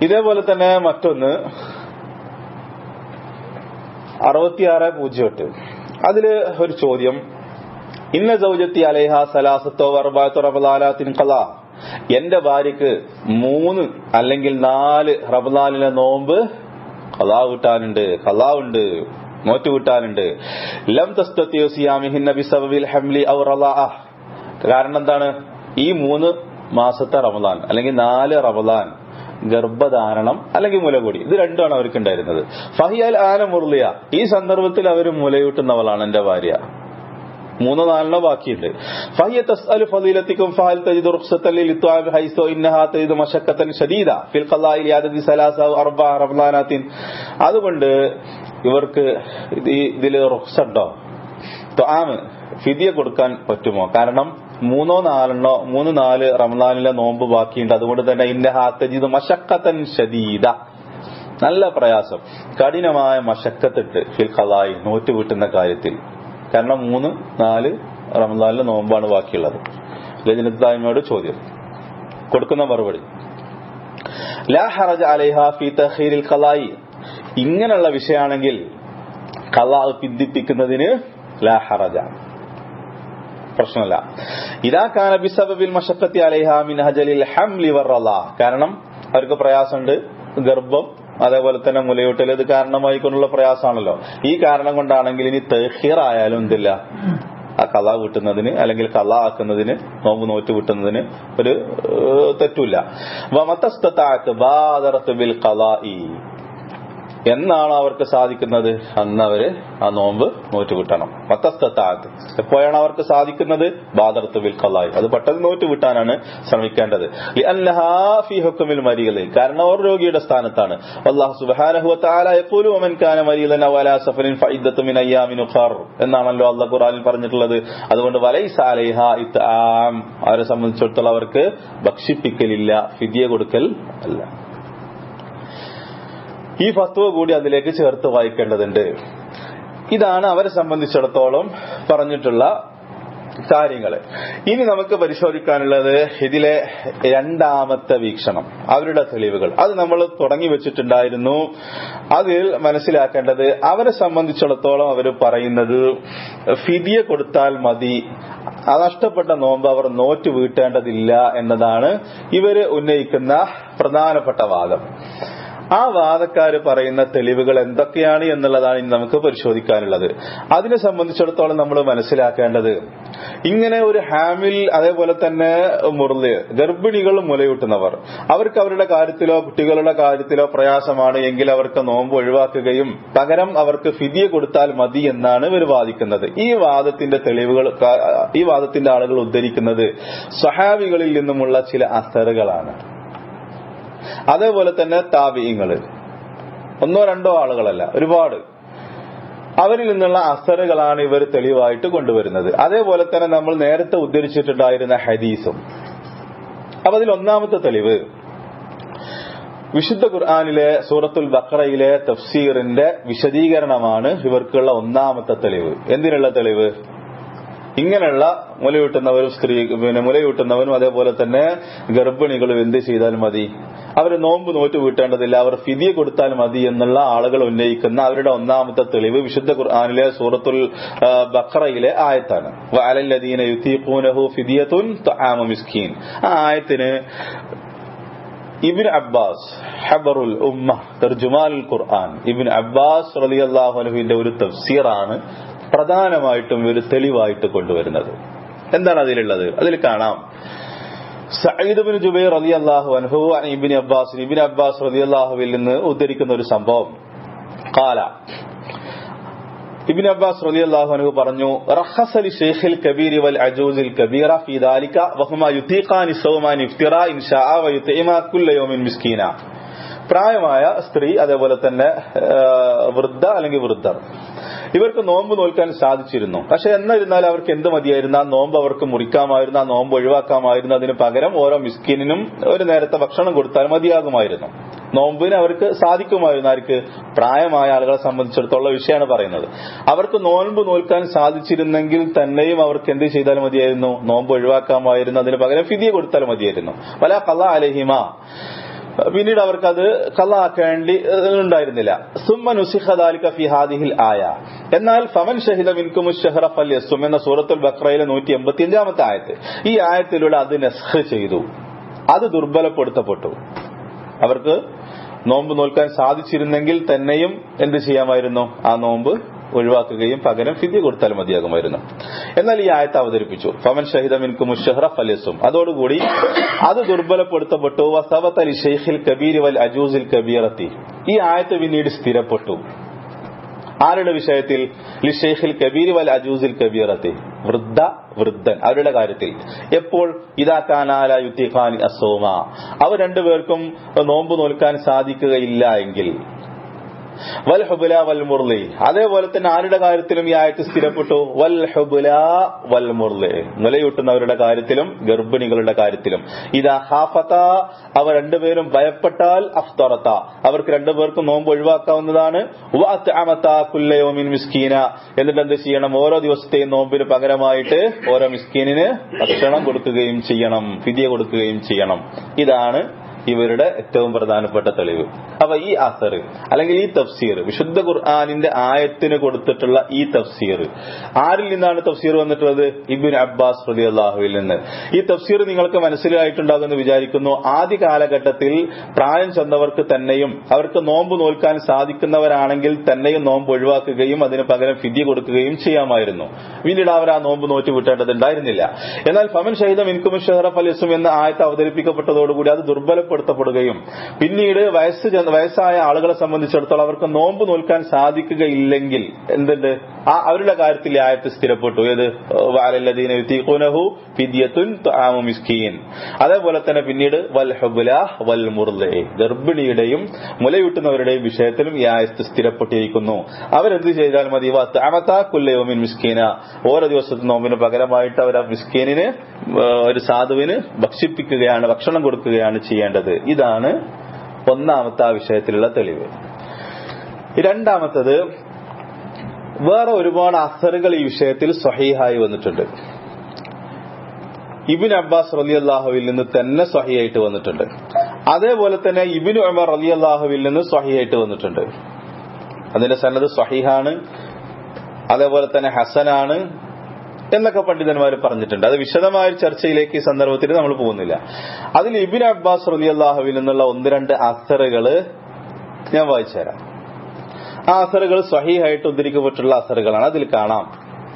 ഇതേപോലെ തന്നെ മറ്റൊന്ന് 6608 അതില് ഒരു ചോദ്യം, ഇന്ന സൗജത്തി അലൈഹ സലാസത്തോ അർബഅത്തോ റമളാനാത്തിൻ ഖളാ, എന്റെ ഭാര്യക്ക് 3 അല്ലെങ്കിൽ 4 റമളാനിലെ നോമ്പ് ഖളാ വീട്ടാനുണ്ട്, ഖളാ ഉണ്ട്, നോറ്റ് വീട്ടാനുണ്ട്. ലം തസ്തതിഉ സിയാമിഹിന്ന ബിസബബിൽ ഹംലി ഔ റളാഅ, കാരണം എന്താണ്? ഈ 3 മാസത്തെ റമളാൻ അല്ലെങ്കിൽ 4 റമളാൻ ഗർഭധാരണം അല്ലെങ്കിൽ മുലകൂടി, ഇത് രണ്ടുമാണ് അവർക്ക് ഉണ്ടായിരുന്നത്. ഫഹിയൽ ആന മുർലിയ, ഈ സന്ദർഭത്തിൽ അവർ മുലയൂട്ടുന്നവളാണ് എന്റെ ഭാര്യ. 3-4 ബാക്കിയുണ്ട്. ഫഹിയ തസ്അലു ഫളീലത്തിക്കും ഫഹൽ തജിദു റുഖ്സത്തൻ ലിത്വാബ് ഹൈസോ ഇന്നഹാ തജിദു മശക്കത്തൻ ശദീദ ഫിൽ ഖളാഇ ലിഅദദി 3-4 റമളാനാത്തിൻ. അതുകൊണ്ട് ഇവർക്ക് ഇതിൽ റുഖ്സ ഉണ്ടോ? ത്വാമ് ഫിദിയ കൊടുക്കാൻ പറ്റുമോ? കാരണം 3-4 റമളാനിലെ നോമ്പ് ബാക്കിയുണ്ട്. അതുകൊണ്ട് തന്നെ ഇന്നഹാ തജിദു മശക്കത്തൻ ശദീദ, നല്ല പ്രയാസം, കഠിനമായ മശക്കത്തിട്ട് ഫിൽ ഖളാഇ, നോറ്റ് വീട്ടുന്ന കാര്യത്തിൽ. കാരണം 3-4 റമളാനിലെ നോമ്പാണ് ബാക്കിയുള്ളത്. ലജ്നത്തുദായിമയോട് ചോദ്യം, കൊടുക്കുന്ന മറുപടി ലാ ഹറജ അലൈഹ ഫീ തഖീരിൽ ഖളാഇ, ഇങ്ങനെയുള്ള വിഷയമാണെങ്കിൽ ഖളാ പിന്തിപ്പിക്കുന്നതിന് ലാ ഹറജ, പ്രശ്നമില്ല. ഇദാ കാന ബിസബബിൽ മശഖത്തി അലൈഹ മിൻ ഹജലിൽ ഹംലി വറളാ, കാരണം അവർക്ക് പ്രയാസമുണ്ട്, ഗർഭം അതേപോലെ തന്നെ മുലയൂട്ടൽ, ഇത് കാരണമായിക്കൊണ്ടുള്ള പ്രയാസമാണല്ലോ. ഈ കാരണം കൊണ്ടാണെങ്കിൽ ഇനി തഖീർ ആയാലും എന്തില്ല, ആ ഖളാ വീട്ടുന്നതിന് അല്ലെങ്കിൽ ഖളാ ആക്കുന്നതിന്, നോമ്പ് നോറ്റ് വീട്ടുന്നതിന് ഒരു തെറ്റില്ല. വമതസ്തതഅത ബാദറത ബിൽ ഖളാഇ, എന്നാണ് അവർക്ക് സാധിക്കുന്നത് അന്ന് അവര് ആ നോമ്പ് നോറ്റ് വിട്ടണം. മതസ്തതഅത, എപ്പോഴാണ് അവർക്ക് സാധിക്കുന്നത്? ബാദറത ബിൽ ഖളാഇ, അത് പെട്ടെന്ന് നോറ്റ് വിട്ടാനാണ് ശ്രമിക്കേണ്ടത്. ലിഅന്നഹാ ഫീ ഹുക്മിൽ മരീദ്, കാരണം അവർ രോഗിയുടെ സ്ഥാനത്താണ്. അല്ലാഹു സുബ്ഹാനഹു വ തആല യഖൂലു വമൻ കാന മരീദൻ അവ അലാ സഫറിൻ ഫഇദ്ദത്തു മിൻ അയ്യാമിൻ ഉഖർ എന്നാണല്ലോ അല്ലാഹു ഖുർആനിൽ പറഞ്ഞിട്ടുള്ളത്. അതുകൊണ്ട് വലൈസ അലൈഹാ ഇത്ആം, അവരെ സംബന്ധിച്ചിടത്തോളം അവർക്ക് ഭക്ഷിപ്പിക്കലില്ല, ഫിദിയ കൊടുക്കൽ അല്ല. ഈ ഫത്വ കൂടി അതിലേക്ക് ചേർത്ത് വായിക്കേണ്ടതുണ്ട്. ഇതാണ് അവരെ സംബന്ധിച്ചിടത്തോളം പറഞ്ഞിട്ടുള്ള കാര്യങ്ങൾ. ഇനി നമുക്ക് പരിശോധിക്കാനുള്ളത് ഇതിലെ രണ്ടാമത്തെ വീക്ഷണം, അവരുടെ തെളിവുകൾ. അത് നമ്മൾ തുടങ്ങി വെച്ചിട്ടുണ്ടായിരുന്നു. അതിൽ മനസ്സിലാക്കേണ്ടത്, അവരെ സംബന്ധിച്ചിടത്തോളം അവർ പറയുന്നത് ഫിദിയ കൊടുത്താൽ മതി, നഷ്ടപ്പെട്ട നോമ്പ് അവർ നോറ്റ് വീട്ടേണ്ടതില്ല എന്നതാണ് ഇവര് ഉന്നയിക്കുന്ന പ്രധാനപ്പെട്ട വാദം. ആ വാദക്കാര് പറയുന്ന തെളിവുകൾ എന്തൊക്കെയാണ് എന്നുള്ളതാണ് ഇനി നമുക്ക് പരിശോധിക്കാനുള്ളത്. അതിനെ സംബന്ധിച്ചിടത്തോളം നമ്മൾ മനസ്സിലാക്കേണ്ടത്, ഇങ്ങനെ ഒരു ഹാമിൽ അതേപോലെ തന്നെ മുർലിയ, ഗർഭിണികൾ മുലയൂട്ടുന്നവർ, അവർക്ക് അവരുടെ കാര്യത്തിലോ കുട്ടികളുടെ കാര്യത്തിലോ പ്രയാസമാണ് എങ്കിൽ അവർക്ക് നോമ്പ് ഒഴിവാക്കുകയും പകരം അവർക്ക് ഫിദിയ കൊടുത്താൽ മതി എന്നാണ് ഇവർ വാദിക്കുന്നത്. ഈ വാദത്തിന്റെ തെളിവുകൾ, ഈ വാദത്തിന്റെ ആളുകൾ ഉദ്ധരിക്കുന്നത് സ്വഹാബികളിൽ നിന്നുമുള്ള ചില അസറുകളാണ്. അതേപോലെ തന്നെ താബിഈങ്ങള്, 1-2 ആളുകളല്ല, ഒരുപാട്, അവരിൽ നിന്നുള്ള അസറുകളാണ് ഇവർ തെളിവായിട്ട് കൊണ്ടുവരുന്നത്. അതേപോലെ തന്നെ നമ്മൾ നേരത്തെ ഉദ്ധരിച്ചിട്ടുണ്ടായിരുന്ന ഹദീസും. അപ്പൊ അതിൽ ഒന്നാമത്തെ തെളിവ് വിശുദ്ധ ഖുർആനിലെ സൂറത്തുൽ ബഖറയിലെ തഫ്സീറിന്റെ വിശദീകരണമാണ് ഇവർക്കുള്ള ഒന്നാമത്തെ തെളിവ്. എന്തിനുള്ള തെളിവ്? ഇങ്ങനെയുള്ള മുലയൂട്ടുന്നവരും മുലയൂട്ടുന്നവനും അതേപോലെ തന്നെ ഗർഭിണികളും എന്ത് ചെയ്താൽ മതി, അവർ നോമ്പ് നോറ്റ് വീട്ടേണ്ടതില്ല, അവർ ഫിദിയ കൊടുത്താൽ മതി എന്നുള്ള ആളുകൾ ഉന്നയിക്കുന്ന അവരുടെ ഒന്നാമത്തെ തെളിവ് വിശുദ്ധ ഖുർആനിലെ സൂറത്തുൽ ബഖറയിലെ ആയത്താണ്. വഅലല്ലദീന യുതീഖൂനഹു ഫിദിയത്തുൻ തആമു മിസ്കീൻ. ആ ആയത്തിന് ഇബ്നു അബ്ബാസ് ഹബറുൽ ഉമ്മ തർജുമാനുൽ ഖുർആൻ, ഇബ്നു അബ്ബാസ് റളിയല്ലാഹു അൻഹുവിന്റെ ഒരു തഫ്സീറാണ് പ്രധാനമായിട്ടും ഒരു തെളിവായിട്ട് കൊണ്ടുവരുന്നത്. എന്താണ് അതിലുള്ളത്? അതിൽ കാണാം, സഈദ് ഇബ്നു ജുബൈർ റളിയല്ലാഹു അൻഹു ഇബ്നു അബ്ബാസ് റളിയല്ലാഹുവിൽ നിന്ന് ഉദ്ധരിക്കുന്ന ഒരു സംഭവം. ഖാല, ഇബ്നു അബ്ബാസ് റളിയല്ലാഹു അൻഹു പറഞ്ഞു, റഖസ ലി ശൈഖിൽ കബീർ വൽ അജൂസിൽ കബീറ ഫീ ദാലിക വഹുമാ യുതീഖാനി സൗമാൻ ഇഫ്തിറാ ഇൻഷാഅ വയുതഇമാ കുല്ല യൗമിൻ മിസ്കീന. പ്രായമായ സ്ത്രീ അതേപോലെ തന്നെ വൃദ്ധ അല്ലെങ്കിൽ വൃദ്ധർ, ഇവർക്ക് നോമ്പ് നോൽക്കാൻ സാധിച്ചിരുന്നു. പക്ഷെ എന്നിരുന്നാൽ അവർക്ക് എന്ത് മതിയായിരുന്നു? ആ നോമ്പ് അവർക്ക് മുറിക്കാമായിരുന്നു, ആ നോമ്പ് ഒഴിവാക്കാമായിരുന്നു. അതിന് പകരം ഓരോ മിസ്കിനും ഒരു നേരത്തെ ഭക്ഷണം കൊടുത്താൽ മതിയാകുമായിരുന്നു. നോമ്പിന് അവർക്ക് സാധിക്കുമായിരുന്നു. ആർക്ക്? പ്രായമായ ആളുകളെ സംബന്ധിച്ചിടത്തോളം വിഷയമാണ് പറയുന്നത്. അവർക്ക് നോമ്പ് നോൽക്കാൻ സാധിച്ചിരുന്നെങ്കിൽ തന്നെയും അവർക്ക് എന്ത് ചെയ്താൽ മതിയായിരുന്നു? നോമ്പ് ഒഴിവാക്കാമായിരുന്നു. അതിന് പകരം ഫിദിയ കൊടുത്താൽ മതിയായിരുന്നു. വലാ ഖളാ അലൈഹിമ, പിന്നീട് അവർക്കത് ഖളാക്കേണ്ടി ഉണ്ടായിരുന്നില്ല. സുമ്മ നുസിഖ ദാലിക ഫി ഹാദിഹിൽ ആയ. എന്നാൽ ഫമൻ ഷഹിദ മിൻകുമുശ് ശഹ്റ ഫൽയസും എന്ന സൂറത്തുൽ ബഖറയിലെ 185-ാമത്തെ ആയത്ത്, ഈ ആയത്തിലൂടെ അത് നസ്ഖ് ചെയ്തു, അത് ദുർബലപ്പെടുത്തപ്പെട്ടു. അവർക്ക് നോമ്പ് നോൽക്കാൻ സാധിച്ചിരുന്നെങ്കിൽ തന്നെയും എന്ത് ചെയ്യാമായിരുന്നു? ആ നോമ്പ് ഒഴിവാക്കുകയും പകരം ഫിദ്യ കൊടുത്താൽ മതിയാകുമായിരുന്നു. എന്നാൽ ഈ ആയത്ത് അവതരിപ്പിച്ചു, ഫമൻ ഷഹിദ മിൻകുമുശ് ശഹ്റ ഫൽയസും, അതോടുകൂടി അത് ദുർബലപ്പെടുത്തപ്പെട്ടു. വസബത ലിശൈഖിൽ കബീർ വൽ അജൂസിൽ കബീറത്തി, ഈ ആയത്ത് പിന്നീട് സ്ഥിരപ്പെട്ടു. ആരുടെ വിഷയത്തിൽ? ലിശൈഖിൽ കബീർ വൽ അജൂസിൽ കബീറത്തി, വൃദ്ധൻ അവരുടെ കാര്യത്തിൽ. എപ്പോൾ? ഇദാ കാനാ ലാ യുതീഖാനി അസ്സൗമ, അവർ രണ്ടുപേർക്കും നോമ്പ് നോൽക്കാൻ സാധിക്കുകയില്ല എങ്കിൽ. വൽ ഹുബല വൽ മുർലി, അതേപോലെ തന്നെ ആരുടെ കാര്യത്തിലും ഈ ആയത്ത് സ്ഥിരപ്പെട്ടു? വൽ ഹുബല വൽ മുർലി, മുലയൂട്ടുന്നവരുടെ കാര്യത്തിലും ഗർഭിണികളുടെ കാര്യത്തിലും. ഇദാ ഖാഫത, അവർ രണ്ടുപേരും ഭയപ്പെട്ടാൽ, അഫ്തറത, അവർക്ക് രണ്ടുപേർക്കും നോമ്പ് ഒഴിവാക്കാവുന്നതാണ്. വഅത്അമത കുല്ല യൗമിൻ മിസ്കീന, എന്നിട്ട് എന്ത് ചെയ്യണം? ഓരോ ദിവസത്തെയും നോമ്പിന് പകരമായിട്ട് ഓരോ മിസ്കീനിന് ഭക്ഷണം കൊടുക്കുകയും ചെയ്യണം, ഫിദ്യ കൊടുക്കുകയും ചെയ്യണം. ഇതാണ് ഇവരുടെ ഏറ്റവും പ്രധാനപ്പെട്ട തെളിവ്. അപ്പൊ ഈ അസർ അല്ലെങ്കിൽ ഈ തഫ്സീർ, വിശുദ്ധ ഖുർആനിന്റെ ആയത്തിന് കൊടുത്തിട്ടുള്ള ഈ തഫ്സീർ ആരിൽ നിന്നാണ് തഫ്സീർ വന്നിട്ടുള്ളത്? ഇബ്നു അബ്ബാസ് റളിയല്ലാഹുവിൽ നിന്ന്. ഈ തഫ്സീർ നിങ്ങൾക്ക് മനസ്സിലായിട്ടുണ്ടാകുമെന്ന് വിചാരിക്കുന്നു. ആദ്യ കാലഘട്ടത്തിൽ പ്രായം ചെന്നവർക്ക് തന്നെയും അവർക്ക് നോമ്പ് നോൽക്കാൻ സാധിക്കുന്നവരാണെങ്കിൽ തന്നെയും നോമ്പ് ഒഴിവാക്കുകയും അതിന് പകരം ഫിദ്യ കൊടുക്കുകയും ചെയ്യാമായിരുന്നു. പിന്നീട് അവർ ആ നോമ്പ് നോറ്റ് വിട്ടേണ്ടതുണ്ടായിരുന്നില്ല. എന്നാൽ ഫമൻ ഷഹിദ മിൻകുമുശ് ശഹ്റ ഫൽയസും എന്ന ആയത്ത് അവതരിപ്പിക്കപ്പെട്ടതോടുകൂടി അത് ദുർബലപ്പെടുത്തപ്പെടുകയും പിന്നീട് വയസ്സായ ആളുകളെ സംബന്ധിച്ചിടത്തോളം അവർക്ക് നോമ്പ് നോൽക്കാൻ സാധിക്കുകയില്ലെങ്കിൽ എന്തുണ്ട്? അവരുടെ കാര്യത്തിൽ ആയത്ത് സ്ഥിരപ്പെട്ടു. ഏത്? വഅലല്ലദീന യുതീഖൂനഹു ഫിദ്യത്തുൻ തുആമു മിസ്കീൻ. അതേപോലെ തന്നെ പിന്നീട് വൽ ഹുബ്ല വൽ മുർലി, ഗർഭിണിയുടെയും മുലയൂട്ടുന്നവരുടെയും വിഷയത്തിലും ഈ ആയത്ത് സ്ഥിരപ്പെട്ടിരിക്കുന്നു. അവരെന്ത് ചെയ്താൽ മതി? വഅത്അമത കുല്ല യൗമിൻ മിസ്കീന, ഓരോ ദിവസത്തെ നോമ്പിന് പകരമായിട്ട് അവർ ആ മിസ്കീനിന്, ഒരു സാധുവിന് ഭക്ഷിപ്പിക്കുകയാണ്, ഭക്ഷണം കൊടുക്കുകയാണ് ചെയ്യേണ്ടത്. ഇതാണ് ഒന്നാമത്തെ ആ വിഷയത്തിലുള്ള തെളിവ്. രണ്ടാമത്തത്, വേറെ ഒരുപാട് അസറുകൾ ഈ വിഷയത്തിൽ സ്വഹീഹായി വന്നിട്ടുണ്ട്. ഇബ്നു അബ്ബാസ് റളിയല്ലാഹുവിൽ നിന്ന് തന്നെ സ്വഹീഹായിട്ട് വന്നിട്ടുണ്ട്. അതേപോലെ തന്നെ ഇബ്നു ഉമർ റളിയല്ലാഹുവിൽ നിന്ന് സ്വഹീഹായിട്ട് വന്നിട്ടുണ്ട്. അതിന്റെ സനദ് സ്വഹീഹാണ്, അതേപോലെ തന്നെ ഹസനാണ് എന്നൊക്കെ പണ്ഡിതന്മാർ പറഞ്ഞിട്ടുണ്ട്. അത് വിശദമായ ചർച്ചയിലേക്ക് ഈ സന്ദർഭത്തിൽ നമ്മൾ പോകുന്നില്ല. അതിൽ ഇബ്നു അബ്ബാസ് റളിയല്ലാഹുവിൽ നിന്നുള്ള 1-2 അസറുകൾ ഞാൻ വായിച്ചു തരാം. ആ അസറുകൾ സ്വഹീഹായിട്ട് ഉദ്ധരിക്കപ്പെട്ടുള്ള അസറുകളാണ്. അതിൽ കാണാം,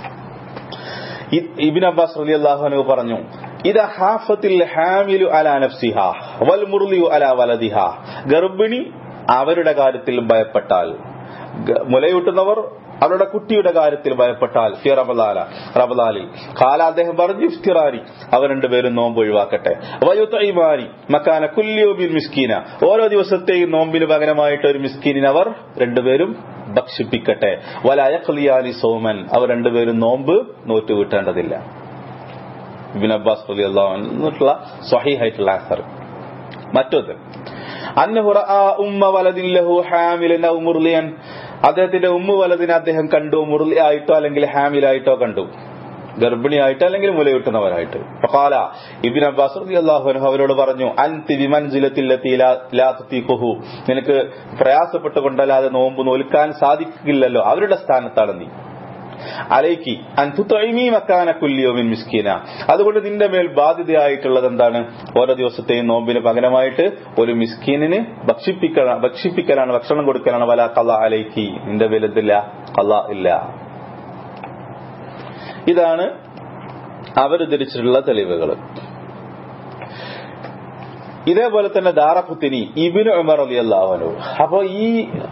ഇബ്നു അബ്ബാസ് റളിയല്ലാഹു അൻഹു പറഞ്ഞു, ഇദാ ഹാഫത്തിൽ ഹാമിലു അലാ നഫ്സിഹാ വൽ മുർലിയു അലാ വലദിഹാ, ഗർഭിണി അവരുടെ കാര്യത്തിൽ ഭയപ്പെട്ടാൽ, മുലയൂട്ടുന്നവർ അവരുടെ കുട്ടിയുടെ കാര്യത്തിൽ ഭയപ്പെട്ടാൽ, ഫി റമളാനിൽ ഖാല, അദ്ദേഹം പറഞ്ഞു, ഇഫ്തിറാരി, അവർ രണ്ടുപേരും നോമ്പ് ഒഴിവാക്കട്ടെ. വയുതഇമാനി മകാന കുല്ലി യൗമിൻ മിസ്കീന, ഓരോ ദിവസത്തെയും നോമ്പിന് പകരമായിട്ട് ഒരു മിസ്കീനിനെ അവർ രണ്ടുപേരും ഭക്ഷിപ്പിക്കട്ടെ. വലാ യഖ്ലിയാനി സൗമൻ, അവർ രണ്ടുപേരും നോമ്പ് നോറ്റുവിട്ടേണ്ടതില്ല. ഇബ്നു അബ്ബാസ് റളിയല്ലാഹു അൻഹുള്ള സ്വഹീഹായിട്ടുള്ള അസർ. മറ്റൊന്ന്, അന്നഹു റഅ ഉമ്മ വലദിൻ ലഹു ഹാമിലൻ ഔ മുർലിയൻ, അദ്ദേഹത്തിന്റെ ഉമ്മു വലദിനെ അദ്ദേഹം കണ്ടു, മുർലി ആയിട്ടോ അല്ലെങ്കിൽ ഹാമിലായിട്ടോ കണ്ടു, ഗർഭിണിയായിട്ട് അല്ലെങ്കിൽ മുലയൂട്ടുന്നവരായിട്ട്. ഫഖാല, ഇബ്നു അബ്ബാസ് റളിയല്ലാഹു അൻഹു അവരോട് പറഞ്ഞു, അൻതി ബിമൻസിലത്തില്ലതി ലാ തുതീഖുഹു, നിനക്ക് പ്രയാസപ്പെട്ടുകൊണ്ടല്ലാതെ നോമ്പ് നോൽക്കാൻ സാധിക്കില്ലല്ലോ, അവരുടെ സ്ഥാനത്താണ് നീ. അലൈക്കി അൻ തുതഇമി മകാന കുല്ലി യൗമിൻ മിസ്കീന, അതുകൊണ്ട് നിന്റെ മേൽ ബാധ്യതയായിട്ടുള്ളത് എന്താണ്? ഓരോ ദിവസത്തെയും നോമ്പിന് പകരമായിട്ട് ഒരു മിസ്കീനിന് ഭക്ഷിപ്പിക്കലാണ്, ഭക്ഷണം കൊടുക്കലാണ്. വലാ ഖളാ അലൈക്കി, നിന്റെ മേൽ എന്തില്ല? ഖളാ ഇല്ല. ഇതാണ് അവരുദ്ധരിച്ചിട്ടുള്ള തെളിവുകൾ. ഇതേപോലെ തന്നെ ദാറഖുത്നി, ഇബ്നു ഉമർ റളിയല്ലാഹു അൻഹു. അപ്പോ ഈ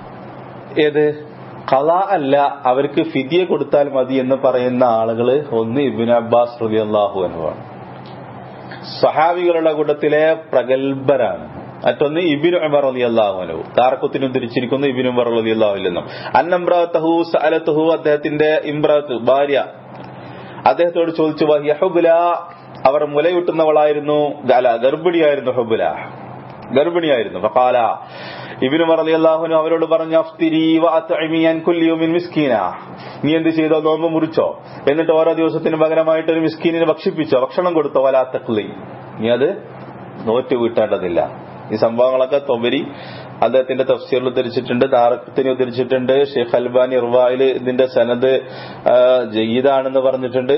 ഖളാ അല്ല, അവർക്ക് ഫിദ്യ കൊടുത്താൽ മതി എന്ന് പറയുന്ന ആളുകള് ഒന്ന് ഇബ്നു അബ്ബാസ് റളിയല്ലാഹു അൻഹു ആണ്, സ്വഹാബികളുടെ കൂട്ടത്തിലെ പ്രഗൽഭരാണ്. മറ്റൊന്ന് ഇബ്നു ഉമർ റളിയല്ലാഹു അൻഹു, ദാറഖുത്നി ഉദ്ധരിച്ചിരിക്കുന്നു ഇബ്നു ഉമർ റളിയല്ലാഹു അൻഹു എന്നും. അന്നംറഅതഹു സഅലതഹു, അദ്ദേഹത്തിന്റെ ഇംറഅത്ത് ഭാര്യ അദ്ദേഹത്തോട് ചോദിച്ചു, വഹിയ ഹുബ്ല, അവർ മുലയൂട്ടുന്നവളായിരുന്നു, ഗർഭിണിയായിരുന്നു, ഹുബ്ല ഗർഭിണിയായിരുന്നു. ഫഖാല, ഇബ്നു ഉമർ റളിയല്ലാഹു അൻഹു അവരോട് പറഞ്ഞു, അഫ്തിരി വഅത്ഇമി അൻ കുല്ലി യൗമിൻ മിസ്കീന, നീ എന്ത് ചെയ്തോ? നോമ്പ് മുറിച്ചോ, എന്നിട്ട് ഓരോ ദിവസത്തിന് പകരമായിട്ട് ഒരു മിസ്കീനിനെ ഭക്ഷിപ്പിച്ചോ, ഭക്ഷണം കൊടുത്തോ. വലാ തഖ്ലി, നീ അത് നോറ്റ് വീട്ടേണ്ടതില്ല. ഈ സംഭവങ്ങളൊക്കെ തൊബരി അദ്ദേഹത്തിന്റെ തഫ്സീറിൽ ഉദ്ധരിച്ചിട്ടുണ്ട്, ദാറഖ്തനി ഉദ്ധരിച്ചിട്ടുണ്ട്, ഷെയ്ഖ് അൽബാനി ഇർവായിൽ ഇതിന്റെ സനദ് ജയ്യിദാണെന്ന് പറഞ്ഞിട്ടുണ്ട്.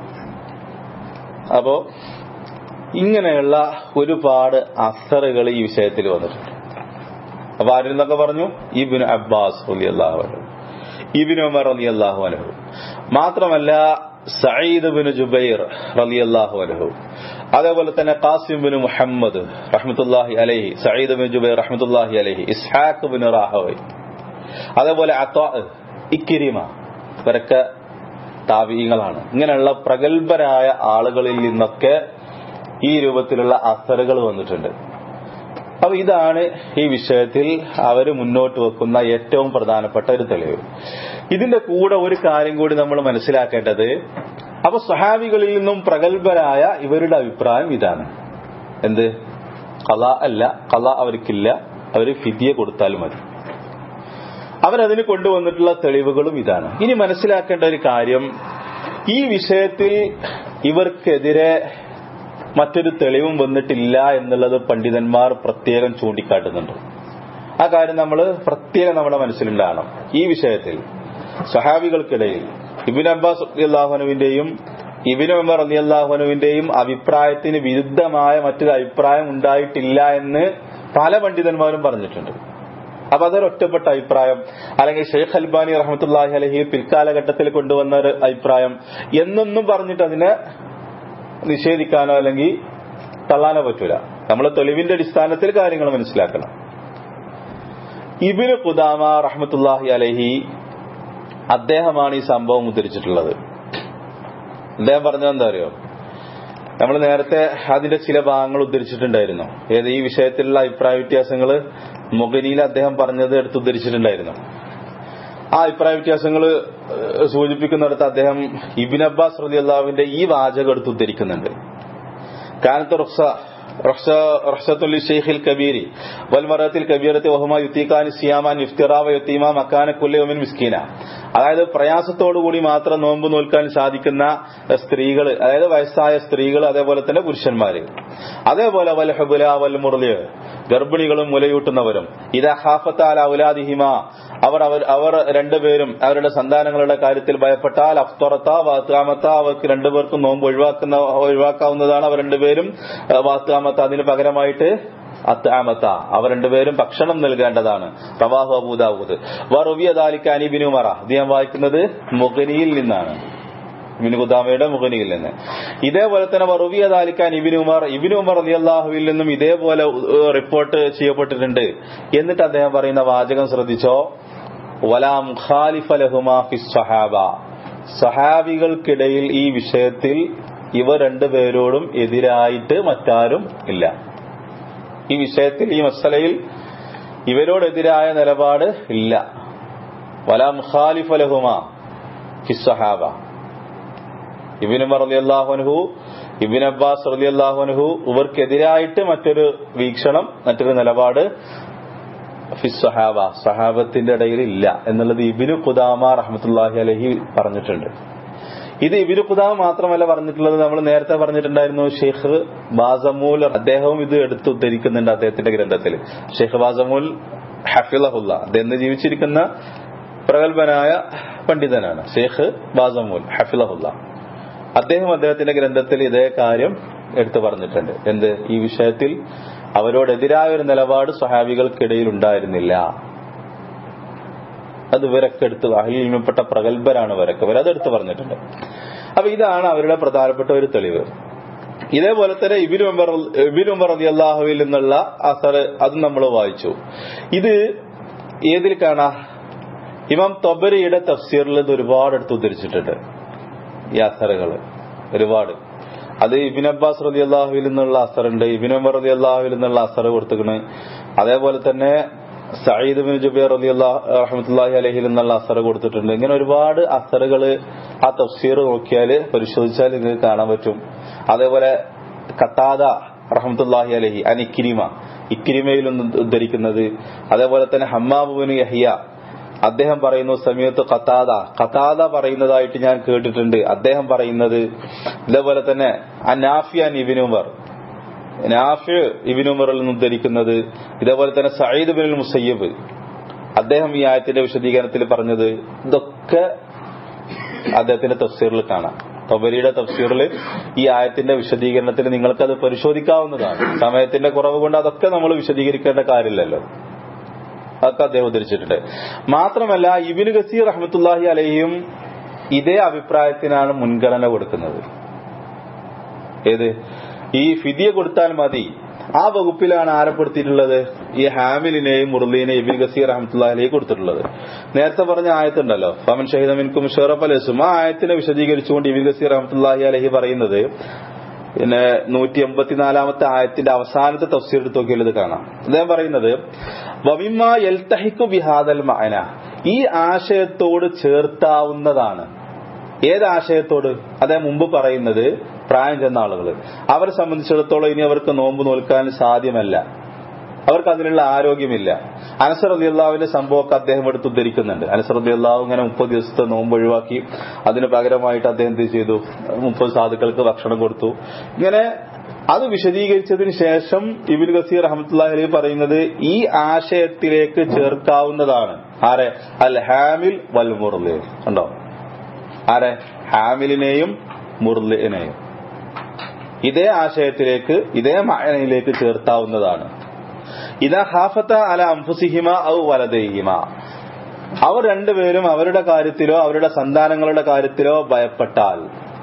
അപ്പോ ഇങ്ങനെയുള്ള ഒരുപാട് അസറുകൾ ഈ വിഷയത്തിൽ വന്നിട്ടുണ്ട്. അപ്പൊ ആരിൽ നിന്നൊക്കെ പറഞ്ഞു? ഇബ്നു അബ്ബാസ് റളിയല്ലാഹു അൻഹു, ഇബ്നു ഉമർ റളിയല്ലാഹു അൻഹു, മാത്രമല്ല സഈദ് ഇബ്നു ജുബൈർ റളിയല്ലാഹു അൻഹു, അതേപോലെ തന്നെ ഖാസിം ഇബ്നു മുഹമ്മദ് റഹ്മത്തുള്ളാഹി അലൈഹി, സഈദ് ഇബ്നു ജുബൈർ റഹ്മത്തുള്ളാഹി അലൈഹി, ഇസ്ഹാഖ് ഇബ്നു റാഹവി, അതേപോലെ അത്താ, ഇക്രിമ, ഇവരൊക്കെ താബീങ്ങളാണ്. ഇങ്ങനെയുള്ള പ്രഗത്ഭരായ ആളുകളിൽ നിന്നൊക്കെ ഈ രൂപത്തിലുള്ള അസറുകൾ വന്നിട്ടുണ്ട്. അപ്പൊ ഇതാണ് ഈ വിഷയത്തിൽ അവർ മുന്നോട്ട് വെക്കുന്ന ഏറ്റവും പ്രധാനപ്പെട്ട ഒരു തെളിവ്. ഇതിന്റെ കൂടെ ഒരു കാര്യം കൂടി നമ്മൾ മനസ്സിലാക്കേണ്ടത്, അപ്പൊ സ്വഹാബികളിൽ നിന്നും പ്രഗത്ഭരായ ഇവരുടെ അഭിപ്രായം ഇതാണ്. എന്ത്? ഖളാ അല്ല, ഖളാ അവർക്കില്ല, അവര് ഫിദ്യ കൊടുത്താൽ മതി. അവരതിന് കൊണ്ടുവന്നിട്ടുള്ള തെളിവുകളും ഇതാണ്. ഇനി മനസ്സിലാക്കേണ്ട ഒരു കാര്യം, ഈ വിഷയത്തിൽ ഇവർക്കെതിരെ മറ്റൊരു തെളിവും വന്നിട്ടില്ല എന്നുള്ളത് പണ്ഡിതന്മാർ പ്രത്യേകം ചൂണ്ടിക്കാട്ടുന്നുണ്ട്. ആ കാര്യം നമ്മൾ പ്രത്യേകം നമ്മുടെ മനസ്സിലുണ്ടാകണം. ഈ വിഷയത്തിൽ സ്വഹാബികൾക്കിടയിൽ ഇബ്നു അബ്ബാസ് റളിയല്ലാഹു അൻഹുവിന്റെയും ഇബ്നു ഉമർ റളിയല്ലാഹു അൻഹുവിന്റെയും അഭിപ്രായത്തിന് വിരുദ്ധമായ മറ്റൊരു അഭിപ്രായം ഉണ്ടായിട്ടില്ല എന്ന് പല പണ്ഡിതന്മാരും പറഞ്ഞിട്ടുണ്ട്. അപ്പൊ അതൊരു ഒറ്റപ്പെട്ട അഭിപ്രായം, അല്ലെങ്കിൽ ഷെയ്ഖ് അൽബാനി റഹ്മത്തുള്ളാഹി അലൈഹി പിൽക്കാലഘട്ടത്തിൽ കൊണ്ടുവന്ന ഒരു അഭിപ്രായം എന്നൊന്നും പറഞ്ഞിട്ട് അതിനെ നിഷേധിക്കാനോ അല്ലെങ്കിൽ തള്ളാനോ പറ്റൂല. നമ്മൾ തെളിവിന്റെ അടിസ്ഥാനത്തിൽ കാര്യങ്ങൾ മനസ്സിലാക്കണം. ഇബ്നു ഖുദാമ റഹ്മത്തുള്ളാഹി അലൈഹി അദ്ദേഹമാണ് ഈ സംഭവം ഉദ്ധരിച്ചിട്ടുള്ളത്. അദ്ദേഹം പറഞ്ഞത് എന്താ അറിയോ? നമ്മൾ നേരത്തെ അതിന്റെ ചില ഭാഗങ്ങൾ ഉദ്ധരിച്ചിട്ടുണ്ടായിരുന്നു. ഏത്? ഈ വിഷയത്തിലുള്ള അഭിപ്രായ വ്യത്യാസങ്ങൾ മുഗനിയിൽ അദ്ദേഹം പറഞ്ഞത് എടുത്ത് ഉദ്ധരിച്ചിട്ടുണ്ടായിരുന്നു. ആ അഭിപ്രായ വ്യത്യാസങ്ങൾ സൂചിപ്പിക്കുന്നിടത്ത് അദ്ദേഹം ഇബ്നു അബ്ബാസ് റളിയല്ലാഹുവിന്റെ ഈ വാചകം എടുത്ത് ഉദ്ധരിക്കുന്നുണ്ട്. കാനത്ത് റഖ്സത്തുൽ ലിശൈഖിൽ കബീരി വൽ മറഅത്തിൽ കബീറത്തി വഹുമാ യുതീഖാനി സിയാമാൻ ഇഫ്തിറാ വ യതീമാ മകാന കുല്ലി യൗമിൻ മിസ്കീന. അതായത് പ്രയാസത്തോടുകൂടി മാത്രം നോമ്പ് നോൽക്കാൻ സാധിക്കുന്ന സ്ത്രീകൾ, അതായത് വയസ്സായ സ്ത്രീകൾ, അതേപോലെ തന്നെ പുരുഷന്മാര്, അതേപോലെ വൽ ഹുബല വൽ മുർലിയ, ഗർഭിണികളും മുലയൂട്ടുന്നവരും, ഇദാ ഖാഫത അലാ ഔലാദിഹിമ, അവർ രണ്ടുപേരും അവരുടെ സന്താനങ്ങളുടെ കാര്യത്തിൽ ഭയപ്പെട്ടാൽ അഫ്തറത വഅത്അമത, അവർക്ക് രണ്ടുപേർക്കും നോമ്പ് ഒഴിവാക്കാവുന്നതാണ്. അവർ രണ്ടുപേരും വഅത്അമത, അതിന് പകരമായിട്ട് അത്അമത, അവർ രണ്ടുപേരും ഭക്ഷണം നൽകേണ്ടതാണ്. റവാഹു അബൂ ദാവൂദ്. വറുവിയ ദാലിക അൻ ഇബ്നു ഉമർ, അദ്ദേഹം വായിക്കുന്നത് മുഗ്നിയിൽ നിന്നാണ്, ഇബ്നു ഖുദാമയുടെ മുഗ്നിയിൽ നിന്ന്. ഇതേപോലെ തന്നെ വറുവിയ ദാലിക അൻ ഇബ്നു ഉമർ റളിയല്ലാഹുവിൽ നിന്നും ഇതേപോലെ റിപ്പോർട്ട് ചെയ്യപ്പെട്ടിട്ടുണ്ട്. എന്നിട്ട് അദ്ദേഹം പറയുന്ന വാചകം ശ്രദ്ധിച്ചോ, വലാ മുഖാലിഫ ലഹുമാ ഫിസ് സ്വഹാബ, സ്വഹാബികൾക്കിടയിൽ ഈ വിഷയത്തിൽ ഇവർ രണ്ടുപേരോടും എതിരായിട്ട് മറ്റാരും ഇല്ല. ഈ വിഷയത്തിൽ, ഈ മസലയിൽ ഇവരോടെതിരായ നിലപാട് ഇല്ല. വലാ മുഖാലിഫ ലഹുമാ ഫിസ് സ്വഹാബ. ഇബ്നു ഉമർ റളിയല്ലാഹു അൻഹു, ഇബ്നു അബ്ബാസ് റളിയല്ലാഹു അൻഹു ഇവർക്കെതിരായിട്ട് മറ്റൊരു വീക്ഷണം, മറ്റൊരു നിലപാട് ഫിസ് സ്വഹാബ, സ്വഹാബത്തിന്റെ ഇടയിൽ ഇല്ല എന്നുള്ളത് ഇബ്നു ഖുദാമ റഹ്മത്തുള്ളാഹി അലൈഹി പറഞ്ഞിട്ടുണ്ട്. ഇത് ഇബ്നു ഖുദാമ മാത്രമല്ല പറഞ്ഞിട്ടുള്ളത്, നമ്മൾ നേരത്തെ പറഞ്ഞിട്ടുണ്ടായിരുന്നു ഷെയ്ഖ് ബാസമൂൽ, അദ്ദേഹവും ഇത് എടുത്ത് ഉദ്ധരിക്കുന്നുണ്ട് അദ്ദേഹത്തിന്റെ ഗ്രന്ഥത്തിൽ. ഷെയ്ഖ് ബാസമൂൽ ഹഫിളഹുല്ല, അദ്ദേഹം ജീവിച്ചിരിക്കുന്ന പ്രഗത്ഭനായ പണ്ഡിതനാണ് ഷെയ്ഖ് ബാസമൂൽ ഹഫിളഹുല്ല. അദ്ദേഹം അദ്ദേഹത്തിന്റെ ഗ്രന്ഥത്തിൽ ഇതേ കാര്യം എടുത്തു പറഞ്ഞിട്ടുണ്ട്. എന്ത്? ഈ വിഷയത്തിൽ അവരോടെതിരായ ഒരു നിലപാട് സ്വഹാബികൾക്കിടയിൽ ഉണ്ടായിരുന്നില്ല. അത് ഇവരൊക്കെ എടുത്ത്, അഹ്ലിൽപ്പെട്ട പ്രഗത്ഭരാണ് ഇവരതെടുത്ത് പറഞ്ഞിട്ടുണ്ട്. അപ്പൊ ഇതാണ് അവരുടെ പ്രധാനപ്പെട്ട ഒരു തെളിവ്. ഇതേപോലെ തന്നെ ഇബ്നു ഉമർ റളിയല്ലാഹുവിൽ നിന്നുള്ള അസർ, അത് നമ്മൾ വായിച്ചു. ഇത് ഏതിൽ കാണാ? ഇമാം തൊബരിയുടെ തഫ്സീറിൽ ഇത് ഒരുപാട് എടുത്ത് ഉദ്ധരിച്ചിട്ടുണ്ട്. ഈ അസറുകൾ ഒരുപാട്. അത് ഇബ്നു അബ്ബാസ് റളിയല്ലാഹുവിൽ നിന്നുള്ള അസറുണ്ട്, ഇബ്നു ഉമർ റളിയല്ലാഹുവിൽ നിന്നുള്ള അസർ കൊടുത്തിരിക്കുന്നു. അതേപോലെ തന്നെ സഈദ് ഇബ്നു ജുബൈർ റഹ്മത്തുള്ളാഹി അലൈഹി നിന്നുള്ള അസർ കൊടുത്തിട്ടുണ്ട്. ഇങ്ങനെ ഒരുപാട് അസറുകൾ ആ തഫ്സീർ നോക്കിയാൽ, പരിശോധിച്ചാൽ നിങ്ങൾക്ക് കാണാൻ പറ്റും. അതേപോലെ ഖതാദ റഹ്മത്തുള്ളാഹി അലൈഹി അൻ ഇക്രിമയിൽ ഉദ്ധരിക്കുന്നത്. അതേപോലെ തന്നെ ഹമ്മാം ഇബ്നു യഹ്യ അദ്ദേഹം പറയുന്നു, സമയത്ത് ഖതാദ പറയുന്നതായിട്ട് ഞാൻ കേട്ടിട്ടുണ്ട്, അദ്ദേഹം പറയുന്നത്. ഇതേപോലെ തന്നെ നാഫി അൻ ഇബ്നു ഉമർ, നാഫി ഇബ്നു ഉമറിൽ നിന്ന് ഉദ്ധരിക്കുന്നത്, ഇതേപോലെ തന്നെ സഈദ് ഇബ്നുൽ മുസയ്യിബ് അദ്ദേഹം ഈ ആയത്തിന്റെ വിശദീകരണത്തിൽ പറഞ്ഞത്, ഇതൊക്കെ അദ്ദേഹത്തിന്റെ തഫ്സീറിൽ കാണാം. തബരിയുടെ തഫ്സീറിൽ ഈ ആയത്തിന്റെ വിശദീകരണത്തിൽ നിങ്ങൾക്കത് പരിശോധിക്കാവുന്നതാണ്. സമയത്തിന്റെ കുറവ് കൊണ്ട് അതൊക്കെ നമ്മൾ വിശദീകരിക്കേണ്ട കാര്യമില്ലല്ലോ. അതൊക്കെ അദ്ദേഹം ഉദ്ധരിച്ചിട്ടുണ്ട്. മാത്രമല്ല ഇബ്നു കസീർ റഹ്മത്തുള്ളാഹി അലൈഹിയും ഇതേ അഭിപ്രായത്തിനാണ് മുൻഗണന കൊടുക്കുന്നത്. ഏത്? ഈ ഫിദിയ കൊടുത്താൽ മതി. ആ വകുപ്പിലാണ് ആരപ്പെടുത്തിയിട്ടുള്ളത്? ഈ ഹാമിലിനെയും മുർലിനെയും ഇബ്നു കസീർ റഹ്മത്തുള്ളാഹി അലൈഹി കൊടുത്തിട്ടുള്ളത്. നേരത്തെ പറഞ്ഞ ആയത്തുണ്ടല്ലോ, ഫമൻ ഷഹിദ മിൻകും ശഹ്റ ഫലയസും, ആ ആയത്തിനെ വിശദീകരിച്ചുകൊണ്ട് ഇബ്നു കസീർ റഹ്മത്തുള്ളാഹി അലൈഹി പറയുന്നത്, പിന്നെ 184-ാമത്തെ ആയത്തിന്റെ അവസാനത്തെ തഫ്സീർ എടുത്ത് നോക്കിയാൽ ഇത് കാണാം. അദ്ദേഹം പറയുന്നത്, വമിമ്മാ യൽതഹിഖു ബിഹാദൽ മഅന, ഈ ആശയത്തോട് ചേർത്താവുന്നതാണ്. ഏത് ആശയത്തോട്? അദ്ദേഹം മുമ്പ് പറയുന്നത് പ്രായം ചെന്ന ആളുകൾ, അവരെ സംബന്ധിച്ചിടത്തോളം ഇനി അവർക്ക് നോമ്പ് നോൽക്കാൻ സാധ്യമല്ല, അവർക്ക് അതിനുള്ള ആരോഗ്യമില്ല. അനസ് റളിയല്ലാഹുവിന്റെ സംഭവമൊക്കെ അദ്ദേഹം എടുത്ത് ഉദ്ധരിക്കുന്നുണ്ട്. അനസ് റളിയല്ലാഹു ഇങ്ങനെ 30 ദിവസത്തെ നോമ്പ് ഒഴിവാക്കി, അതിന് പകരമായിട്ട് അദ്ദേഹം എന്ത് ചെയ്തു? 30 സാധുക്കൾക്ക് ഭക്ഷണം കൊടുത്തു. ഇങ്ങനെ അത് വിശദീകരിച്ചതിന് ശേഷം ഇബ്നു കസീർ റഹ്മത്തുള്ളാഹി അലൈഹി പറയുന്നത് ഈ ആശയത്തിലേക്ക് ചേർക്കാവുന്നതാണ്. ആരെ? അൽ ഹാമിൽ വൽ മുർലി. കണ്ടോ? ആരെ? ഹാമിലിനെയും മുർലിനെയും ഇതേ ആശയത്തിലേക്ക്, ഇതേ മഅനയിലേക്ക് ചേർത്താവുന്നതാണ്. ഇദാ ഖാഫത അലാ അൻഫുസിഹിമ ഔ വലദൈഹിമ, അവർ രണ്ടുപേരും അവരുടെ കാര്യത്തിലോ അവരുടെ സന്താനങ്ങളുടെ കാര്യത്തിലോ ഭയപ്പെട്ടാൽ.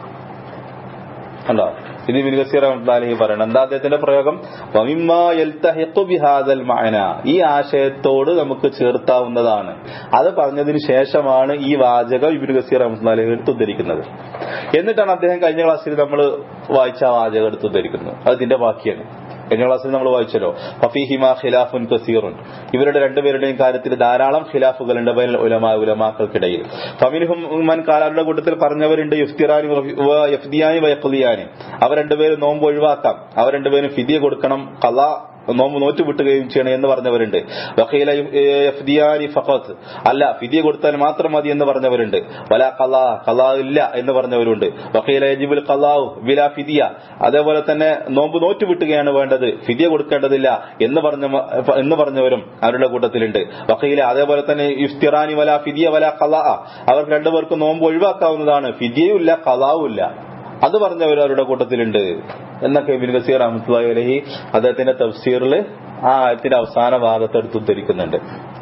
കണ്ടോ? ഇത് ഇബ്നു കസീർ റഹ്മത്തുള്ളാഹി അലൈഹി പറയണം. എന്താ അദ്ദേഹത്തിന്റെ പ്രയോഗം? വമിമ്മാ യൽതഹിഖു ബിഹാദൽ മഅന, ഈ ആശയത്തോട് നമുക്ക് ചേർത്താവുന്നതാണ്. അത് പറഞ്ഞതിന് ശേഷമാണ് ഈ വാചകം ഇബ്നു കസീർ റഹ്മത്തുള്ളാഹി അലൈഹി എടുത്ത് ഉദ്ധരിക്കുന്നത്. എന്നിട്ടാണ് അദ്ദേഹം കഴിഞ്ഞ ക്ലാസ്സിൽ നമ്മൾ വായിച്ച ആ വാചകം എടുത്ത് ഉദ്ധരിക്കുന്നത്. അതിന്റെ ബാക്കിയാണ്. കഴിഞ്ഞ ക്ലാസ്സിൽ നമ്മൾ വായിച്ചല്ലോ, ഫഫീഹിമാ ഖിലാഫുൻ കസീറുൻ, ഇവരുടെ രണ്ടുപേരുടെയും കാര്യത്തിൽ ധാരാളം ഖിലാഫുകളുണ്ട് ബൈനൽ ഉലമാ, ഉലമാക്കൾക്കിടയിൽ. ഫമിൻഹും മൻ കാലരുടെ കൂട്ടത്തിൽ പറഞ്ഞവരുണ്ട് യഫ്തിറാനി യഫ്ദിയാനി വയഖ്ദിയാനി, അവർ രണ്ടുപേരും നോമ്പ് ഒഴിവാക്കാം, അവർ രണ്ടുപേരും ഫിദിയ കൊടുക്കണം, ഖളാ നോമ്പ് നോറ്റുവിട്ടുകയും ചെയ്യണം എന്ന് പറഞ്ഞവരുണ്ട്. വഖീല യഫ്ദിയാനി ഫഖത്ത്, അല്ല ഫിദിയ കൊടുത്താൽ മാത്രം മതി എന്ന് പറഞ്ഞവരുണ്ട്. വലാ ഖളാ, ഖളാ ഇല്ല എന്ന് പറഞ്ഞവരുണ്ട്. വഖീല യജിബുൽ ഖളാഉ ബിലാ ഫിദിയ, അതേപോലെ തന്നെ നോമ്പ് നോറ്റുവിട്ടുകയാണ് വേണ്ടത്, ഫിദിയ കൊടുക്കേണ്ടതില്ല എന്ന് പറഞ്ഞവരും അവരുടെ കൂട്ടത്തിലുണ്ട്. വഖീല, അതേപോലെ തന്നെ ഇഫ്തിറാനി വലാ ഫിദിയ വലാ ഖളാ, അവർക്ക് രണ്ടുപേർക്കും നോമ്പ് ഒഴിവാക്കാവുന്നതാണ്, ഫിദിയയും ഇല്ല ഖളാവും ഇല്ല, അത് പറഞ്ഞവർ അവരുടെ കൂട്ടത്തിലുണ്ട് എന്നൊക്കെ ഇബ്നു കസീർ റഹ്മത്തുള്ളാഹി അലൈഹി അദ്ദേഹത്തിന്റെ തഫ്സീറിൽ ആ ആയത്തിന്റെ അവസാന ഭാഗത്ത് എടുത്ത് ഉദ്ധരിക്കുന്നുണ്ട്.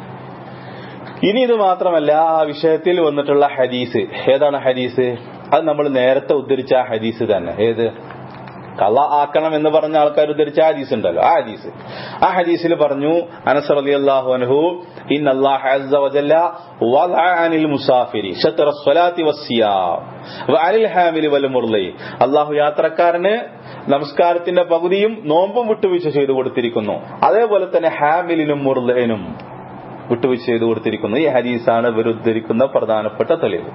ഇനി ഇത് മാത്രമല്ല, ആ വിഷയത്തിൽ വന്നിട്ടുള്ള ഹദീസ്. ഏതാണ് ഹദീസ്? അത് നമ്മൾ നേരത്തെ ഉദ്ധരിച്ച ആ ഹദീസ് തന്നെ. ഏത്? ഖളാ ആക്കണം എന്ന് പറഞ്ഞ ആൾക്കാർ ഉദ്ധരിച്ച ഹദീസ് ഉണ്ടല്ലോ, ആ ഹദീസിൽ പറഞ്ഞു, അനസ് റളിയല്ലാഹു അൻഹു, ഇന്നല്ലാഹ അസ്സ വജല്ല വദഅ അനിൽ മുസാഫിരി ശത്റ സ്വലാത്തി വസ്സിയാം വഅനിൽ ഹാമിലി വൽ മുർലി, അല്ലാഹു യാത്രക്കാരന് നമസ്കാരത്തിന്റെ പകുതിയും നോമ്പും വിട്ടുവീഴ്ച ചെയ്തു കൊടുത്തിരിക്കുന്നു, അതേപോലെ തന്നെ ഹാമിലിനും മുർലിനും വിട്ടുവീഴ്ച ചെയ്തു കൊടുത്തിരിക്കുന്നു. ഈ ഹദീസാണ് ഇവർ ഉദ്ധരിക്കുന്ന പ്രധാനപ്പെട്ട തെളിവ്.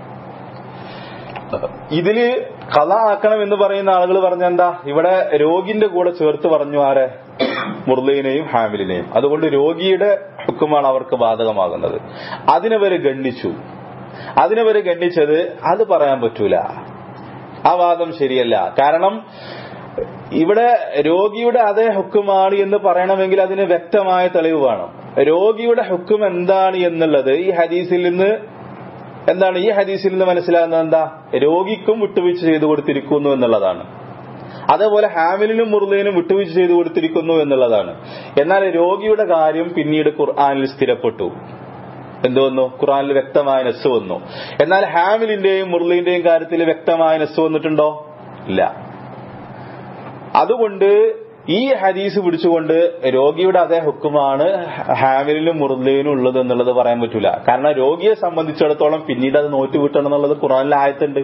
ഇതില് ഖളാ ആക്കണം എന്ന് പറയുന്ന ആളുകൾ പറഞ്ഞെന്താ? ഇവിടെ രോഗിന്റെ കൂടെ ചേർത്ത് പറഞ്ഞു, ആരെ? മുർലിനെയും ഹാമിലിനെയും. അതുകൊണ്ട് രോഗിയുടെ ഹുക്കുമാണ് അവർക്ക് ബാധകമാകുന്നത്. അതിനവര് ഗണ്ണിച്ചു. അതിനവര് ഗണ്ണിച്ചത് അത് പറയാൻ പറ്റൂല, ആ വാദം ശരിയല്ല. കാരണം ഇവിടെ രോഗിയുടെ അതേ ഹുക്കുമാണ് എന്ന് പറയണമെങ്കിൽ അതിന് വ്യക്തമായ തെളിവ് വേണം. രോഗിയുടെ ഹുക്കും എന്താണ് എന്നുള്ളത് ഈ ഹദീസിൽ നിന്ന് എന്താണ്? ഈ ഹദീസിൽ നിന്ന് മനസ്സിലാകുന്നത് എന്താ? രോഗിക്കും വിട്ടുവീഴ്ച ചെയ്തു കൊടുത്തിരിക്കുന്നു എന്നുള്ളതാണ്. അതേപോലെ ഹാമിലിനും മുർലിനും വിട്ടുവീഴ്ച ചെയ്തു കൊടുത്തിരിക്കുന്നു എന്നുള്ളതാണ്. എന്നാൽ രോഗിയുടെ കാര്യം പിന്നീട് ഖുർആനിൽ സ്ഥിരപ്പെട്ടു. എന്ത് വന്നു? ഖുർആനിൽ വ്യക്തമായ നസ്സ് വന്നു. എന്നാൽ ഹാമിലിന്റെയും മുർലിന്റെയും കാര്യത്തിൽ വ്യക്തമായ നസ്സ് വന്നിട്ടുണ്ടോ? ഇല്ല. അതുകൊണ്ട് ഈ ഹദീസ് പിടിച്ചുകൊണ്ട് രോഗിയുടെ അതേ ഹുക്കുമാണ് ഹാമിലിനും മുർലിനും ഉള്ളത് എന്നുള്ളത് പറയാൻ പറ്റൂല. കാരണം രോഗിയെ സംബന്ധിച്ചിടത്തോളം പിന്നീട് അത് നോറ്റുവിട്ടണം എന്നുള്ളത് ഖുർആനിലെ ആയത്തുണ്ട്.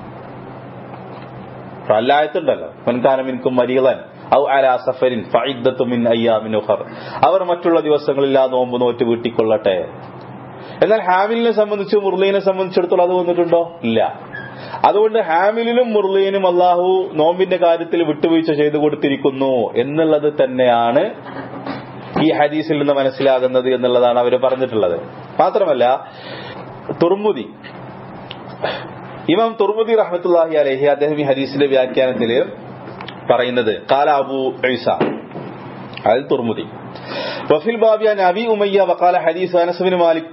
ഖുർആനിലെ ആയത്തുണ്ടല്ലോ, മൻകാന മിൻകും മരീളൻ ഔ അലാ സഫരിൻ ഫഇദ്ദത്തു മിൻ അയ്യാമിൻ ഉഖർ, അവർ മറ്റുള്ള ദിവസങ്ങളിൽ ആ നോമ്പ് നോറ്റ് വീട്ടിക്കൊള്ളട്ടെ. എന്നാൽ ഹാമിലിനെ സംബന്ധിച്ച് മുർലിനെ സംബന്ധിച്ചിടത്തോളം അത് വന്നിട്ടുണ്ടോ? ഇല്ല. അതുകൊണ്ട് ഹാമിലിനും മുർലിനും അല്ലാഹു നോമ്പിന്റെ കാര്യത്തിൽ വിട്ടുവീഴ്ച ചെയ്തു കൊടുത്തിരിക്കുന്നു എന്നുള്ളത് തന്നെയാണ് ഈ ഹദീസിൽ നിന്ന് മനസ്സിലാകുന്നത് എന്നുള്ളതാണ് അവർ പറഞ്ഞിട്ടുള്ളത്. മാത്രമല്ല തുർമുദി, ഇമാം തുർമുദി റഹ്മത്തുള്ളാഹി അലൈഹി അദ്ദേഹം ഈ ഹദീസിന്റെ വ്യാഖ്യാനത്തിൽ പറയുന്നത് ഖാല അബൂ ഈസ അൽ തുർമുദി വഫിൽ ബാബി അൻ അബി ഉമയ്യ വഖാല ഹദീസ് അനസ് ബിൻ മാലിക്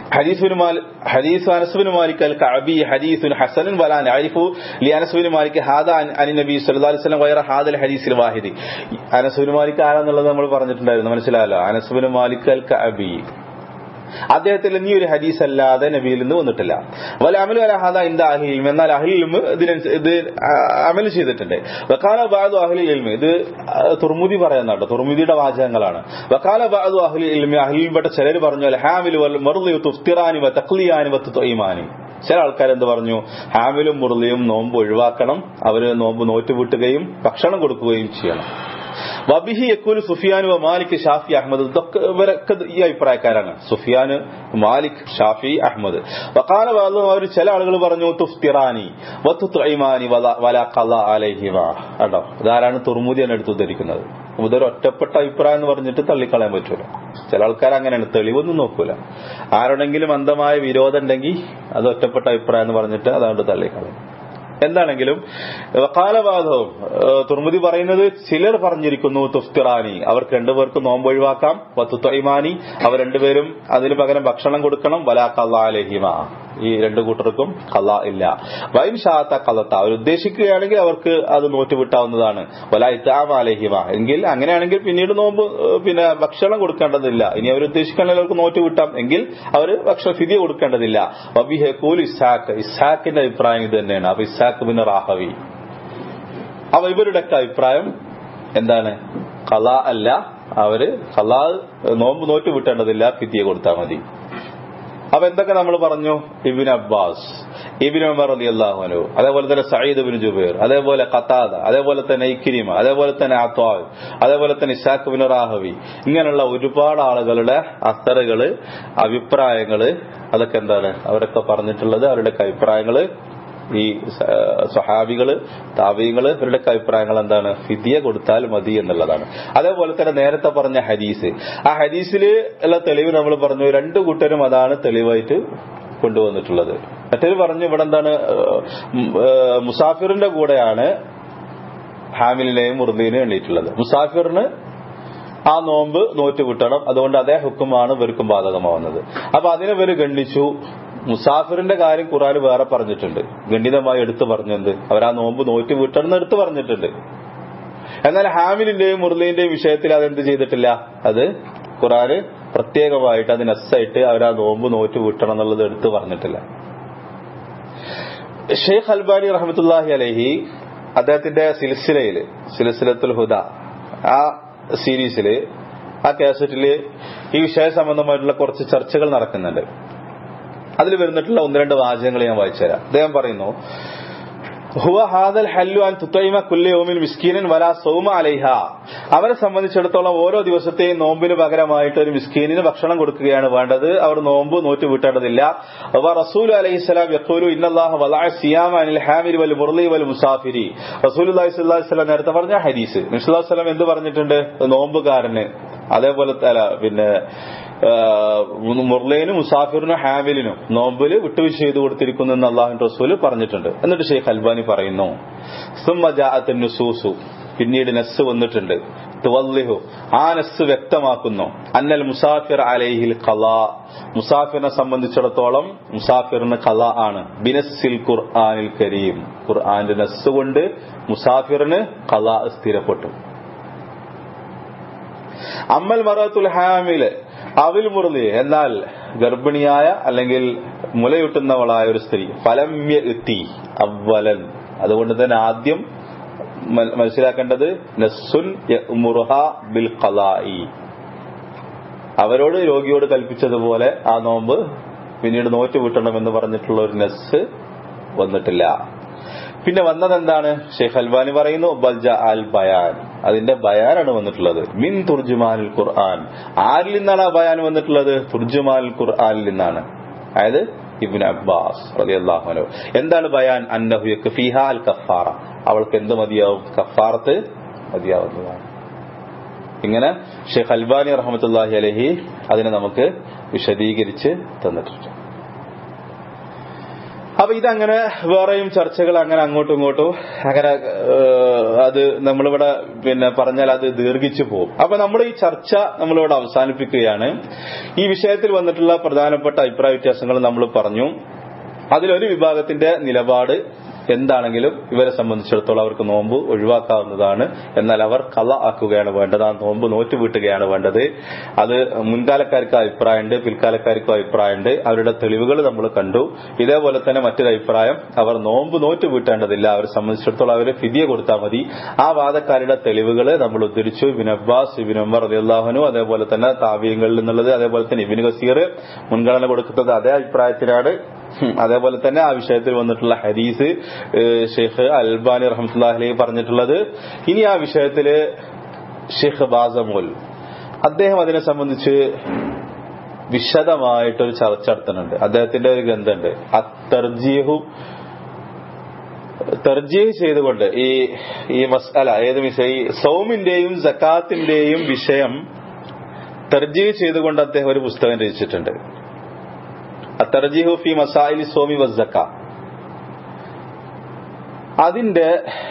حديث أنس بن مالك الكعبي حديث حسن ولا نعرف لأنس بن مالك هذا عن النبي صلى الله عليه وسلم غير هذا الحديث الواحد. അനസ് ബിൻ മാലിക് ആരാന്നുള്ളത് നമ്മൾ പറഞ്ഞിട്ടുണ്ടായിരുന്നു, മനസ്സിലായല്ലോ. അനസ് ബിൻ മാലിക് അൽ കഅബി, അദ്ദേഹത്തിൽ ഈ ഒരു ഹദീസ് അല്ലാതെ നബിയിൽ നിന്ന് വന്നിട്ടില്ല. വല അമലു അലാ ഹാദാ ഇൻദ അഹ്ലിൽ ഇൽമ്, എന്നാൽ അഹ്ലിൽ ഇൽമ് ഇത് അമൽ ചെയ്തിട്ടുണ്ട്. വഖാല ബഅദു അഹ്ലിൽ ഇൽമ്, ഇത് തുർമുദി പറയുന്നുണ്ട്, തുർമുദിയുടെ വാചകങ്ങളാണ്. വഖാല ബഅദു അഹ്ലിൽ ഇൽമി, അഹ്ലിൽപ്പെട്ട ചിലർ പറഞ്ഞു അൽ ഹാമിലു വൽ മർദി തുഫ്തിറാനി വ തഖ്ലിയാനി വ തുഈമാനി. ചില ആൾക്കാർ എന്ത് പറഞ്ഞു, ഹാമിലും മുർദിയും നോമ്പ് ഒഴിവാക്കണം, അവര് നോമ്പ് നോറ്റുവിട്ടുകയും ഭക്ഷണം കൊടുക്കുകയും ചെയ്യണം. വബിഹി യഖൂലു സുഫിയാൻ വ മാലിക് ഷാഫി അഹ്മദ്, ഇവരൊക്കെ ഈ അഭിപ്രായക്കാരാണ്, സുഫിയാൻ, മാലിക്, ഷാഫി, അഹ്മദ്. വഖാല ബഅദു, അവർ ചില ആളുകൾ പറഞ്ഞു തുഫ്തിറാനി വ തുഈമാനി വലാ ഖളാ അലൈഹിമാ. കേട്ടോ, ഇതാരാണ് തുർമുദിയാണ് എടുത്തു ഉദ്ധരിക്കുന്നത്. ഇതൊരു ഒറ്റപ്പെട്ട അഭിപ്രായം എന്ന് പറഞ്ഞിട്ട് തള്ളിക്കളയാൻ പറ്റൂല. ചില ആൾക്കാർ അങ്ങനെയാണ്, തെളിവൊന്നും നോക്കൂല. ആരോടെങ്കിലും അന്ധമായ വിരോധം ഉണ്ടെങ്കിൽ അത് ഒറ്റപ്പെട്ട അഭിപ്രായം എന്ന് പറഞ്ഞിട്ട് അതുകൊണ്ട് തള്ളിക്കളയും. എന്താണെങ്കിലും വഖാലവാദവും തുർമുദി പറയുന്നത് ചിലർ പറഞ്ഞിരിക്കുന്നു തുഫ്തിറാനി, അവർക്ക് രണ്ടുപേർക്ക് നോമ്പ് ഒഴിവാക്കാം, വത്തുത്വൈമാനി, അവർ രണ്ടുപേരും അതിന് പകരം ഭക്ഷണം കൊടുക്കണം, വലാ ഖളാ അലൈഹിമ, ഈ രണ്ടു കൂട്ടർക്കും ഖളാ ഇല്ല. വൈൻ ഷാഅത ഖളത, അവർ ഉദ്ദേശിക്കുകയാണെങ്കിൽ അവർക്ക് അത് നോറ്റുവിട്ടാവുന്നതാണ്. വലാ ഇത്ആമ അലൈഹിമ, എങ്കിൽ അങ്ങനെയാണെങ്കിൽ പിന്നീട് നോമ്പ് ഭക്ഷണം കൊടുക്കേണ്ടതില്ല. ഇനി അവർ ഉദ്ദേശിക്കുകയാണെങ്കിൽ അവർക്ക് നോറ്റുവിട്ടാം, എങ്കിൽ അവർ ഫിദിയ കൊടുക്കേണ്ടതില്ല. വബിഹി ഖൂൽ ഇസ്ഹാഖ്, ഇസ്ഹാഖിന്റെ അഭിപ്രായം ഇത് തന്നെയാണ്. അപ്പൊ ഇസ്ഹാഖ് ബിൻ റാഹവി, അപ്പൊ ഇവരുടെയൊക്കെ അഭിപ്രായം എന്താണ്, ഖളാ അല്ല, അവര് ഖളാ നോമ്പ് നോറ്റ് വിട്ടേണ്ടതില്ല, ഫിദിയ കൊടുത്താൽ മതി. അപ്പൊ എന്തൊക്കെ നമ്മൾ പറഞ്ഞു, ഇബ്നു അബ്ബാസ്, ഇബ്നു ഉമർ റളിയല്ലാഹു അൻഹു, അതേപോലെ തന്നെ സഈദ് ഇബ്നു ജുബൈർ, അതേപോലെ ഖതാദ, അതേപോലെ തന്നെ ഇക്രിമ, അതേപോലെ തന്നെ അത്വാ, അതേപോലെ തന്നെ ഇസ്ഹാഖ് ബിൻ റാഹവി, ഇങ്ങനെയുള്ള ഒരുപാട് ആളുകളുടെ അസ്തറുകള്, അഭിപ്രായങ്ങള്, അതൊക്കെ എന്താണ്, അവരൊക്കെ പറഞ്ഞിട്ടുള്ളത്, അവരുടെ അഭിപ്രായങ്ങള്, ഈ സ്വഹാബികള്, താബീങ്ങള്, ഇവരുടെ അഭിപ്രായങ്ങൾ എന്താണ്, ഫിദിയ കൊടുത്താൽ മതി എന്നുള്ളതാണ്. അതേപോലെ തന്നെ നേരത്തെ പറഞ്ഞ ഹദീസ്, ആ ഹദീസില് ഉള്ള തെളിവ് നമ്മൾ പറഞ്ഞു, രണ്ടു കൂട്ടരും അതാണ് തെളിവായിട്ട് കൊണ്ടുവന്നിട്ടുള്ളത്. മറ്റൊരു പറഞ്ഞു ഇവിടെ എന്താണ്, മുസാഫിറിന്റെ കൂടെയാണ് ഹാമിലിനെയും മുർദീനെയും എണ്ണീട്ടുള്ളത്. മുസാഫിറിന് ആ നോമ്പ് നോറ്റ് വിട്ടണം, അതുകൊണ്ട് അതേ ഹുക്കുമാണ് ഇവർക്കും ബാധകമാവുന്നത്. അപ്പൊ അതിനെ ഇവര് ഗണ്ണിച്ചു. മുസാഫിറിന്റെ കാര്യം ഖുർആൻ വേറെ പറഞ്ഞിട്ടുണ്ട്, ഗണ്ഡിതമായി എടുത്തു പറഞ്ഞത്, അവരാ നോമ്പ് നോറ്റ് വിട്ടണമെന്ന് എടുത്തു പറഞ്ഞിട്ടുണ്ട്. എന്നാൽ ഹാമിലിന്റെയും മുർദീന്റെയും വിഷയത്തിൽ അതെന്ത് ചെയ്തിട്ടില്ല, അത് ഖുർആന് പ്രത്യേകമായിട്ട് അതിന് നസ്സായിട്ട് അവരാ നോമ്പ് നോറ്റ് വിട്ടണം എന്നുള്ളത് എടുത്തു പറഞ്ഞിട്ടില്ല. ഷെയ്ഖ് അൽബാനി റഹ്മത്തുള്ളാഹി അലൈഹി അദ്ദേഹത്തിന്റെ സിൽസിലത്തുൽ ഹുദ, ആ സീരീസില്, ആ കാസറ്റില് ഈ വിഷയ സംബന്ധമായിട്ടുള്ള കുറച്ച് ചർച്ചകൾ നടക്കുന്നുണ്ട്. അതിൽ വരുന്നിട്ടുള്ള ഒന്ന് രണ്ട് വാചകങ്ങൾ ഞാൻ വായിച്ചുതരാം. അദ്ദേഹം പറയുന്നു, ഹുവ ഹാദൽ ഹല്ലു അൻ തുതൈമ കുല്ല യൗമിൻ മിസ്കീനൻ വലാ സൗമ അലൈഹ, അവരെ സംബന്ധിച്ചിടത്തോളം ഓരോ ദിവസത്തെയും നോമ്പിന് പകരമായിട്ട് ഒരു മിസ്കീനിന് ഭക്ഷണം കൊടുക്കുകയാണ് വേണ്ടത്, അവർ നോമ്പ് നോറ്റ് വീട്ടേണ്ടതില്ല. വ റസൂൽ അലൈഹിസ്സലാം യഖൂലു ഇന്നല്ലാഹ വലഅ സിയാമ അനിൽ ഹാമിൽ വൽ മുർളി വൽ മുസാഫിരി. റസൂലുള്ളാഹി സ്വല്ലല്ലാഹു അലൈഹി വസല്ലം നേരത്തെ പറഞ്ഞ ഹദീസ്, നബി സല്ലല്ലാഹു അലൈഹി വസല്ലം എന്ത് പറഞ്ഞിട്ടുണ്ട്, നോമ്പുകാരന്, അതേപോലെ മുർലയിനും മുസാഫിറിനും ഹാമിലിനും നോമ്പില് വിട്ടുവീഴ്ച ചെയ്തു കൊടുത്തിരിക്കുന്നു എന്ന് അല്ലാഹുവിന്റെ റസൂല് പറഞ്ഞിട്ടുണ്ട്. എന്നിട്ട് ഷെയ്ഖ് അൽബാനി പറയുന്നു, സുമ്മ ജാഅത്ത് നുസൂസു, പിന്നീട് നസ്സ് വന്നിട്ടുണ്ട്, തുവല്ലിഹു, ആ നസ്സ് വ്യക്തമാക്കുന്നു, അന്നൽ മുസാഫിർ അലൈഹിൽ ഖളാ, മുസാഫിറിനെ സംബന്ധിച്ചിടത്തോളം മുസാഫിറിന് ഖളാ ആണ്, ബിനസ്സിൽ ഖുർആനിൽ കരീം, ഖുർആന്റെ നസ്സ് കൊണ്ട് മുസാഫിറിന് ഖളാ സ്ഥിരപ്പെട്ടു. അമ്മൽ മറത്തുൽ ഹാമില് അവിൽ മുർലി, എന്നാൽ ഗർഭിണിയായ അല്ലെങ്കിൽ മുലയൂട്ടുന്നവളായ ഒരു സ്ത്രീ, ഫലമ്യ എത്തി അവലൻ, അതുകൊണ്ട് തന്നെ ആദ്യം മനസ്സിലാക്കേണ്ടത് നസ്സുൻ യഅ്മുറുഹ ബിൽ ഖളാഇ, അവരോട് രോഗിയോട് കൽപ്പിച്ചതുപോലെ ആ നോമ്പ് പിന്നീട് നോറ്റ് വിട്ടണമെന്ന് പറഞ്ഞിട്ടുള്ള ഒരു നസ്സ് വന്നിട്ടില്ല. പിന്നെ വന്നതെന്താണ്, ഷെയ്ഖ് അൽബാനി പറയുന്നു, ബൽജ അൽ ബയാൻ, അതിന്റെ ബയാനാണ് വന്നിട്ടുള്ളത്, മിൻ തുർജുമാനിൽ ഖുർആൻ. ആരിൽ നിന്നാണ് ആ ബയാൻ വന്നിട്ടുള്ളത്, തുർജുമാനിൽ ഖുർആനിൽ നിന്നാണ്, അതായത് ഇബ്നു അബ്ബാസ് റളിയല്ലാഹു അൻഹു. എന്താണ് ബയാൻ, അന്നഹു യക്ഫീഹാ അൽ കഫാറ, അവൾക്ക് എന്ത് മതിയാവും, കഫാറത്ത് മതിയാവുന്നതാണ്. ഇങ്ങനെ ഷെയ്ഖ് അൽബാനി റഹ്മത്തുള്ളാഹി അലൈഹി അതിനെ നമുക്ക് വിശദീകരിച്ച് തന്നിട്ടുണ്ട്. അപ്പൊ ഇതങ്ങനെ വേറെയും ചർച്ചകൾ അങ്ങനെ അങ്ങോട്ടും ഇങ്ങോട്ടും അങ്ങനെ അത് നമ്മളിവിടെ പറഞ്ഞാൽ അത് ദീർഘിച്ചു പോകും. അപ്പൊ നമ്മൾ ഈ ചർച്ച നമ്മളിവിടെ അവസാനിപ്പിക്കുകയാണ്. ഈ വിഷയത്തിൽ വന്നിട്ടുള്ള പ്രധാനപ്പെട്ട അഭിപ്രായ വ്യത്യാസങ്ങൾ നമ്മൾ പറഞ്ഞു. അതിലൊരു വിഭാഗത്തിന്റെ നിലപാട് എന്താണെങ്കിലും ഇവരെ സംബന്ധിച്ചിടത്തോളം അവർക്ക് നോമ്പ് ഒഴിവാക്കാവുന്നതാണ്. എന്നാൽ അവർ ഖള ആക്കുകയാണ് വേണ്ടത്, ആ നോമ്പ് നോറ്റ് വീട്ടുകയാണ് വേണ്ടത്. അത് മുൻകാലക്കാർക്ക് അഭിപ്രായമുണ്ട്, പിൽക്കാലക്കാർക്കും അഭിപ്രായമുണ്ട്. അവരുടെ തെളിവുകൾ നമ്മൾ കണ്ടു. ഇതേപോലെ തന്നെ മറ്റൊരു അഭിപ്രായം, അവർ നോമ്പ് നോറ്റ് വീട്ടേണ്ടതില്ല, അവരെ സംബന്ധിച്ചിടത്തോളം അവർ ഫിദിയ കൊടുത്താൽ മതി. ആ വാദക്കാരുടെ തെളിവുകൾ നമ്മൾ ഉദ്ധരിച്ചു. ഇബ്നു അബ്ബാസ്, ഇബ്നു ഉമർ റളിയല്ലാഹു അൻഹു, അതേപോലെ തന്നെ താബിഈങ്ങളിൽ നിന്നുള്ളത്, അതേപോലെ തന്നെ ഇബ്നു കസീർ മുൻഗണന കൊടുക്കുന്നത് അതേ അഭിപ്രായത്തിനാണ്. അതേപോലെ തന്നെ ആ വിഷയത്തിൽ വന്നിട്ടുള്ള ഹദീസ് ഷെയ്ഖ് അൽബാനി റഹ്മത്തുള്ളാഹി അലൈഹി പറഞ്ഞിട്ടുള്ളത്. ഇനി ആ വിഷയത്തില് ഷെയ്ഖ് ബാസമുൽ അദ്ദേഹം അതിനെ സംബന്ധിച്ച് വിശദമായിട്ടൊരു ചർച്ച നടത്തുന്നുണ്ട്. അദ്ദേഹത്തിന്റെ ഒരു ഗ്രന്ഥമുണ്ട്, തർജീഹ് ചെയ്തുകൊണ്ട് ഈ മസ്അല ഏത് വിഷയം, സൗമിന്റെയും സക്കാത്തിന്റെയും വിഷയം തർജീഹ് ചെയ്തുകൊണ്ട് അദ്ദേഹം ഒരു പുസ്തകം രചിച്ചിട്ടുണ്ട്. അത്തർജീഹു ഫി മസായിലി സോമി വസ്സക്ക. അതിന്റെ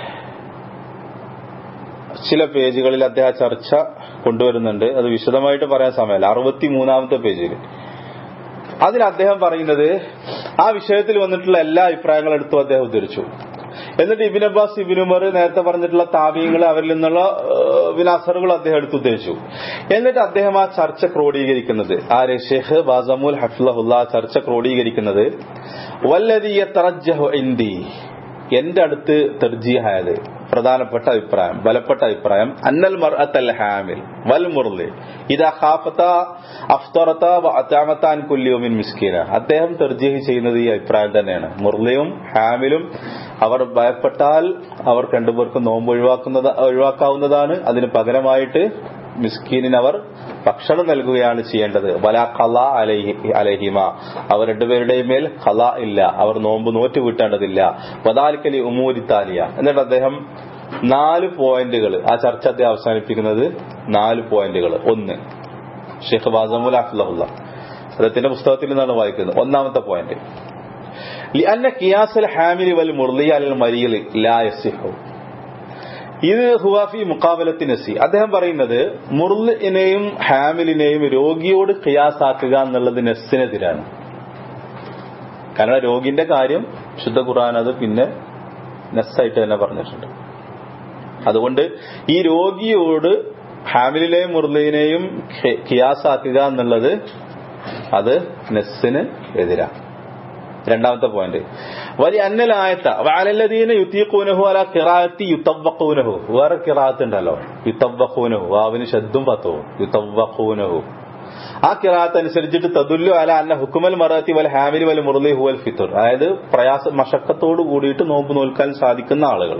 ചില പേജുകളിൽ അദ്ദേഹം ചർച്ച കൊണ്ടുവരുന്നുണ്ട്. അത് വിശദമായിട്ട് പറയാൻ സമയമല്ല. 63-ാമത്തെ പേജിൽ അതിൽ അദ്ദേഹം പറയുന്നത് ആ വിഷയത്തിൽ വന്നിട്ടുള്ള എല്ലാ അഭിപ്രായങ്ങളും എടുത്തു അദ്ദേഹം ഉദ്ധരിച്ചു. എന്നിട്ട് ഇബ്നു അബ്ബാസ്, ഇബ്നു ഉമർ നേരത്തെ പറഞ്ഞിട്ടുള്ള താബിഈങ്ങൾ അവരിൽ നിന്നുള്ള വിലാസറുകൾ അദ്ദേഹം എടുത്തു ഉദ്ധരിച്ചു. എന്നിട്ട് അദ്ദേഹം ആ ചർച്ച ക്രോഡീകരിക്കുന്നത് ആര്, ഷെയ്ഖ് ബാസമുൽ ഹഫിളഹുല്ലാ ചർച്ച ക്രോഡീകരിക്കുന്നത് വല്ലദീ യതറജ്ജഹു ഇൻദി, എന്റെ അടുത്ത് തർജീഹായത് പ്രധാനപ്പെട്ട അഭിപ്രായം, ബലപ്പെട്ട അഭിപ്രായം, അന്നൽ മർഅത്തൽ ഹാമിൽ വൽ മുർലി ഇദാ ഖാഫത അഫ്തറത വഅതമത അൻ കുല്ലി യൗമിൻ മിസ്കീന. അദ്ദേഹം തർജീഹ് ചെയ്യുന്നത് ഈ അഭിപ്രായം തന്നെയാണ്. മുർലിയും ഹാമിലും അവർ ഭയപ്പെട്ടാൽ അവർ രണ്ടുപേർക്കും നോമ്പ് ഒഴിവാക്കാവുന്നതാണ്. അതിന് പകരമായിട്ട് മിസ്കീനിന് അവർ ഭക്ഷണം നൽകുകയാണ് ചെയ്യേണ്ടത്. വലാ ഖളാ അലൈഹിമ, അവർ രണ്ടുപേരുടെയും മേൽ ഖളാ ഇല്ല, അവർ നോമ്പ് നോറ്റ് വീട്ടേണ്ടതില്ല. വദാലിക ലി ഉമൂരി താലിയ. എന്നിട്ട് അദ്ദേഹം 4 പോയിന്റുകൾ, ആ ചർച്ച അദ്ദേഹം അവസാനിപ്പിക്കുന്നത് 4 പോയിന്റുകൾ. 1, ഷെയ്ഖ് ബാസമുൽ ഹഫിളഹുല്ലാ അദ്ദേഹത്തിന്റെ പുസ്തകത്തിൽ നിന്നാണ് വായിക്കുന്നത്. 1-ാമത്തെ പോയിന്റ്, ലിഅന്ന ഖിയാസുൽ ഹാമിലി വൽ മുർലി അലൽ മരീൽ ലാ യസിഹു. ഇത് ഹുവാഫി മുഖാബലത്തി നസി. അദ്ദേഹം പറയുന്നത് മുർലിനെയും ഹാമിലിനെയും രോഗിയോട് ഖിയാസാക്കുക എന്നുള്ളത് നസ്സിനെതിരാണ്. കാരണം രോഗിന്റെ കാര്യം ശുദ്ധ ഖുർആൻ അത് പിന്നെ നസ്സായിട്ട് തന്നെ പറഞ്ഞിട്ടുണ്ട്. അതുകൊണ്ട് ഈ രോഗിയോട് ഹാമിലിനെയും മുർലിനെയും ഖിയാസാക്കുക എന്നുള്ളത് അത് നസ്സിന് എതിരാണ്. 2-ാമത്തെ പോയിന്റ്, വലിയ അന്നലായത്ത വഅലല്ലദീന യുതീഖൂനഹു അലാ ഖിറാഅത്തി യുതവഖൂനഹു. വേറെ ഖിറാഅത്ത് ഉണ്ടല്ലോ, യുതവഖൂനഹു, വാവിന് ശദ്ദും പത്തവും, യുതവഖൂനഹു. ആ ഖിറാഅത്ത് അനുസരിച്ചിട്ട് തദുല്ലു അലാ അന്ന ഹുക്മൽ മറഅത്തി വൽ ഹാമിലി വൽ മുർലി ഹുവൽ ഫിത്ർ. അതായത് മശക്കത്തോട് കൂടിയിട്ട് നോമ്പ് നോൽക്കാൻ സാധിക്കുന്ന ആളുകൾ,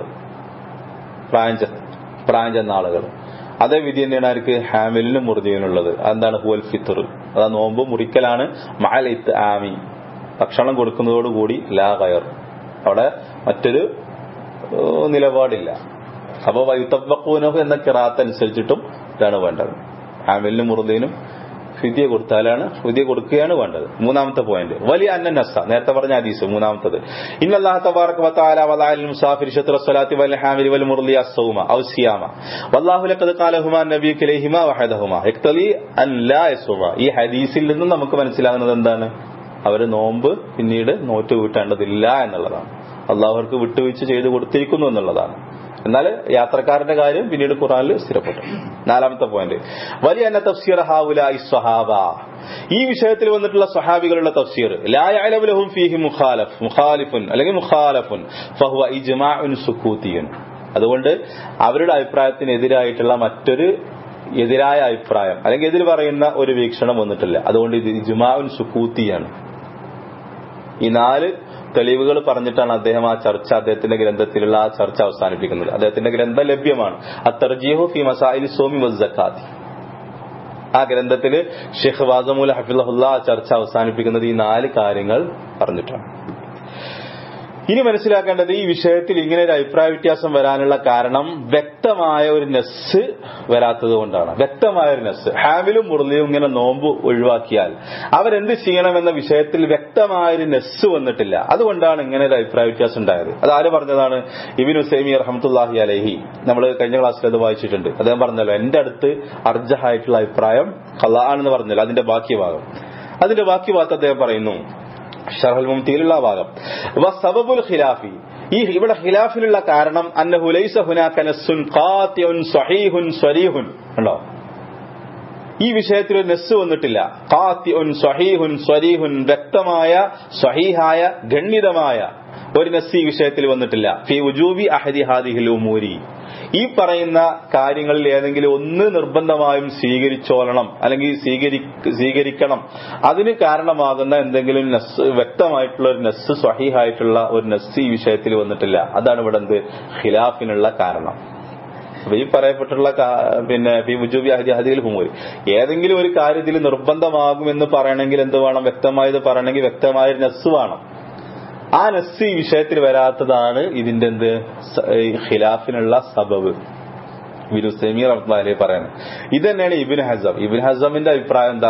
പ്രായം ചെന്ന ആളുകൾ, അതേ വിധി തന്നെയാണ് ആർക്ക്, ഹാമിലിനും മുർലിനുള്ളത്. അതെന്താണ്, ഹുവൽ ഫിത്ർ, അതാ നോമ്പ് മുറിക്കലാണ്. മഅൽ ഇത്ആമി, ഭക്ഷണം കൊടുക്കുന്നതോടുകൂടി ലാ ഗയർ, അവിടെ മറ്റൊരു നിലപാടില്ല. അപ്പൊ വയുതവഖൂനഹു എന്ന ഖിറാഅത്ത് അനുസരിച്ചിട്ടും ഇതാണ് വേണ്ടത്. ഹാമിലിനും മുർലിനും ഫിദിയ കൊടുക്കുകയാണ് വേണ്ടത്. 3-ാമത്തെ പോയിന്റ്, വലിയ അന്ന നസ്സ, നേരത്തെ പറഞ്ഞ ഹദീസ് 3-ാമത്തത്, ഇന്നല്ലാഹു തബാറക വ തആല വദഅൽ മുസാഫിർ ശത്റ സ്വലാത്തി വൽ ഹാമിൽ വൽ മുർലി അസ്സൗമ ഔ സിയാമ വല്ലാഹു ലഖദ് ഖാലഹുമാ നബിയ്യു ഇലൈഹിമാ വഹദഹുമാ യഖ്തലി അൻ ലാ യസുമ. ഈ ഹദീസിൽ നിന്ന് നമുക്ക് മനസ്സിലാകുന്നത് എന്താണ്, അവര് നോമ്പ് പിന്നീട് നോറ്റ് വീട്ടേണ്ടതില്ല എന്നുള്ളതാണ്. അള്ളാഹു അവർക്ക് വിട്ടുവീഴ്ച ചെയ്ത് കൊടുത്തിരിക്കുന്നു എന്നുള്ളതാണ്. എന്നാൽ യാത്രക്കാരന്റെ കാര്യം പിന്നീട് ഖുർആനിൽ സ്ഥിരപ്പെട്ടു. 4-ാമത്തെ പോയിന്റ്, വലിയ അന്ന തഫ്സീർ ഹൗലാഇ സ്വഹാബ, ഈ വിഷയത്തിൽ വന്നിട്ടുള്ള സ്വഹാബികളുടെ തഫ്സീർ ലാ യഅലമു ലഹും ഫീഹി മുഖാലിഫുൻ അല്ലെങ്കിൽ മുഖാലഫുൻ ഫഹുവ ഇജ്മാഉൻ സുകൂതിയൻ. അതുകൊണ്ട് അവരുടെ അഭിപ്രായത്തിനെതിരായിട്ടുള്ള മറ്റൊരു എതിരായ അഭിപ്രായം അല്ലെങ്കിൽ എതിർ പറയുന്ന ഒരു വീക്ഷണം വന്നിട്ടില്ല. അതുകൊണ്ട് ഇത് ഇജ്മാഉൻ സുകൂതിയാണ്. ഈ 4 തെളിവുകൾ പറഞ്ഞിട്ടാണ് അദ്ദേഹം ആ ചർച്ച, അദ്ദേഹത്തിന്റെ ഗ്രന്ഥത്തിലുള്ള ആ ചർച്ച അവസാനിപ്പിക്കുന്നത്. അദ്ദേഹത്തിന്റെ ഗ്രന്ഥം ലഭ്യമാണ്, അത്തർജീഹു ഫി മസായിലി സോമി വസ്സക്കാത്തി. ആ ഗ്രന്ഥത്തിൽ ഷെയ്ഖ് ബാസമുൽ ഹഫിളഹുല്ലാ ആ ചർച്ച അവസാനിപ്പിക്കുന്നത് ഈ 4 കാര്യങ്ങൾ പറഞ്ഞിട്ടാണ്. ഇനി മനസ്സിലാക്കേണ്ടത് ഈ വിഷയത്തിൽ ഇങ്ങനെ ഒരു അഭിപ്രായ വ്യത്യാസം വരാനുള്ള കാരണം വ്യക്തമായ ഒരു നസ്സ് വരാത്തത് കൊണ്ടാണ്. വ്യക്തമായ ഒരു നസ്സ്, ഹാമിലും മുർലിയും ഇങ്ങനെ നോമ്പ് ഒഴിവാക്കിയാൽ അവരെന്ത് ചെയ്യണമെന്ന വിഷയത്തിൽ വ്യക്തമായൊരു നസ്സ് വന്നിട്ടില്ല. അതുകൊണ്ടാണ് ഇങ്ങനെ ഒരു അഭിപ്രായ വ്യത്യാസം ഉണ്ടായത്. അതാര് പറഞ്ഞതാണ്? ഇബ്നു ഉസൈമീൻ റഹ്മത്തുള്ളാഹി അലൈഹി. നമ്മൾ കഴിഞ്ഞ ക്ലാസ്സിൽ അത് വായിച്ചിട്ടുണ്ട്. അദ്ദേഹം പറഞ്ഞല്ലോ, എന്റെ അടുത്ത് അർജഹായിട്ടുള്ള അഭിപ്രായം ഖളാ ആണെന്ന് പറഞ്ഞല്ലോ. അതിന്റെ ബാക്കി ഭാഗത്ത് അദ്ദേഹം പറയുന്നു, ശർഹുൽ മുംതിയിലുള്ള ഭാഗം, വസബബുൽ ഖിലാഫി, ഈ ഇവിടെ ഖിലാഫിലുള്ള കാരണം അന്നഹു ലൈസ ഹുനാക നസ്സുൻ ഖാതിഉൻ സ്വഹീഹുൻ സ്വരീഹുൻ. ഉണ്ടോ? ഈ വിഷയത്തിൽ ഒരു നസ്സ് വന്നിട്ടില്ല. ഖാതിഉൻ സ്വഹീഹുൻ സ്വരീഹുൻ, വ്യക്തമായ സ്വഹീഹായ ഗണ്യതമായ ഒരു നസ്സ് ഈ വിഷയത്തിൽ വന്നിട്ടില്ല. ഫി വുജൂബി അഹദി ഹാദിഹിൽ ഉമൂരി, ഈ പറയുന്ന കാര്യങ്ങളിൽ ഏതെങ്കിലും ഒന്ന് നിർബന്ധമായും സ്വീകരിച്ചോളണം അല്ലെങ്കിൽ സ്വീകരിക്കണം, അതിന് കാരണമാകുന്ന എന്തെങ്കിലും നസ്സ്, വ്യക്തമായിട്ടുള്ള ഒരു നസ്സ്, സ്വഹീഹായിട്ടുള്ള ഒരു നസ്സ് ഈ വിഷയത്തിൽ വന്നിട്ടില്ല. അതാണ് ഇവിടെ എന്ത് ഖിലാഫിനുള്ള കാരണം. അപ്പൊ ഈ പറയപ്പെട്ടുള്ള വുജൂബി അഹദിൽ ഹുമൂരി, ഏതെങ്കിലും ഒരു കാര്യത്തിൽ നിർബന്ധമാകുമെന്ന് പറയണമെങ്കിൽ എന്ത് വേണം? വ്യക്തമായത് പറയണമെങ്കിൽ വ്യക്തമായ ഒരു നസ്സ് വേണം. ആ നസ്സ് ഈ വിഷയത്തിൽ വരാത്തതാണ് ഇതിന്റെ എന്ത് ഖിലാഫിനുള്ള സബബ്. ഇബ്നു ഉസൈമീൻ റഹ്മത്തുള്ളാഹി അലൈഹി പറയുന്നത് ഇത് തന്നെയാണ്. ഇബ്നു ഹസമിന്റെ അഭിപ്രായം എന്താ?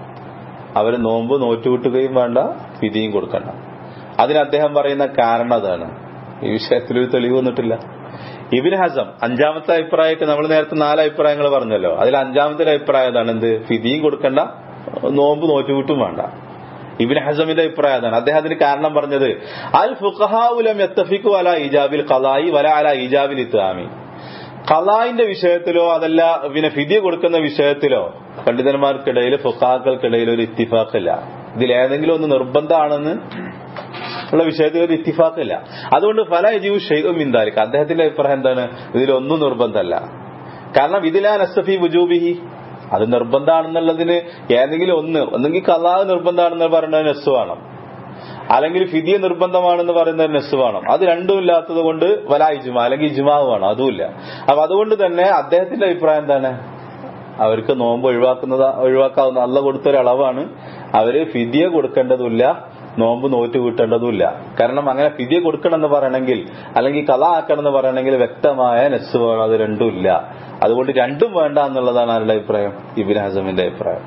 അവര് നോമ്പ് നോറ്റുകൂട്ടുകയും വേണ്ട, ഫിദിയും കൊടുക്കണ്ട. അതിന് അദ്ദേഹം പറയുന്ന കാരണം അതാണ്. ഈ വിഷയത്തിൽ ഒരു തെളിവ് വന്നിട്ടില്ല. ഇബ്നു ഹസം അഞ്ചാമത്തെ അഭിപ്രായമൊക്കെ നമ്മൾ നേരത്തെ 4 അഭിപ്രായങ്ങൾ പറഞ്ഞല്ലോ. അതിൽ അഞ്ചാമത്തെ അഭിപ്രായം അതാണ്, എന്ത്? ഫിദിയും കൊടുക്കണ്ട, നോമ്പ് നോറ്റുകൂട്ടും വേണ്ട. ഇബ്നു ഹസമിന്റെ അഭിപ്രായം അതാണ്. അദ്ദേഹം അതിന് കാരണം പറഞ്ഞത്, അൽ ഫുഖഹാഉ ലം യത്തഫിഖു അലാ ഇജാബിൽ ഖളാഇ വലാ അലാ ഇജാബിൽ ഇത്ആമി. ഖളാഇന്റെ വിഷയത്തിലോ അതല്ല ഫിദിയ കൊടുക്കുന്ന വിഷയത്തിലോ പണ്ഡിതന്മാർക്കിടയിൽ, ഫുഖഹാക്കൾക്കിടയിൽ ഒരു ഇത്തിഫാഖില്ല. ഇതിലേതെങ്കിലും ഒന്ന് നിർബന്ധമാണെന്ന് ഉള്ള വിഷയത്തിൽ ഒരു ഇത്തിഫാഖില്ല. അതുകൊണ്ട് ഫലാ യജിബു ശൈഉൻ മിൻ ദാലിക, അദ്ദേഹത്തിന്റെ അഭിപ്രായം എന്താണ്? ഇതിലൊന്നും നിർബന്ധമല്ല. കാരണം ഇതിലാ നസ്സ ഫീ വുജൂബിഹി, അത് നിർബന്ധമാണെന്നുള്ളതിന് ഏതെങ്കിലും ഒന്നെങ്കിൽ ഖളാ നിർബന്ധമാണെന്ന് പറയുന്നത് നസ്സ് വേണം, അല്ലെങ്കിൽ ഫിദിയ നിർബന്ധമാണെന്ന് പറയുന്നത് നസ്സ് വേണം. അത് രണ്ടും ഇല്ലാത്തത് കൊണ്ട് വലാ ഇജ്മാ, അല്ലെങ്കിൽ ഇജ്മാ വേണം, അതുമില്ല. അപ്പൊ അതുകൊണ്ട് തന്നെ അദ്ദേഹത്തിന്റെ അഭിപ്രായം എന്താണ്? അവർക്ക് നോമ്പ് ഒഴിവാക്കാവുന്ന അള്ളാഹ് കൊടുത്തൊരളവാണ്. അവര് ഫിദിയ കൊടുക്കേണ്ടതില്ല, നോമ്പ് നോറ്റ് വീട്ടേണ്ടതുമില്ല. കാരണം അങ്ങനെ ഫിദിയ കൊടുക്കണമെന്ന് പറയണമെങ്കിൽ അല്ലെങ്കിൽ ഖളാ ആക്കണമെന്ന് പറയണമെങ്കിൽ വ്യക്തമായ നസ്സ് വേണം. അത് രണ്ടും ഇല്ല. അതുകൊണ്ട് രണ്ടും വേണ്ട എന്നുള്ളതാണ് ആരുടെ അഭിപ്രായം? ഇബ്നു ഹസമിന്റെ അഭിപ്രായം.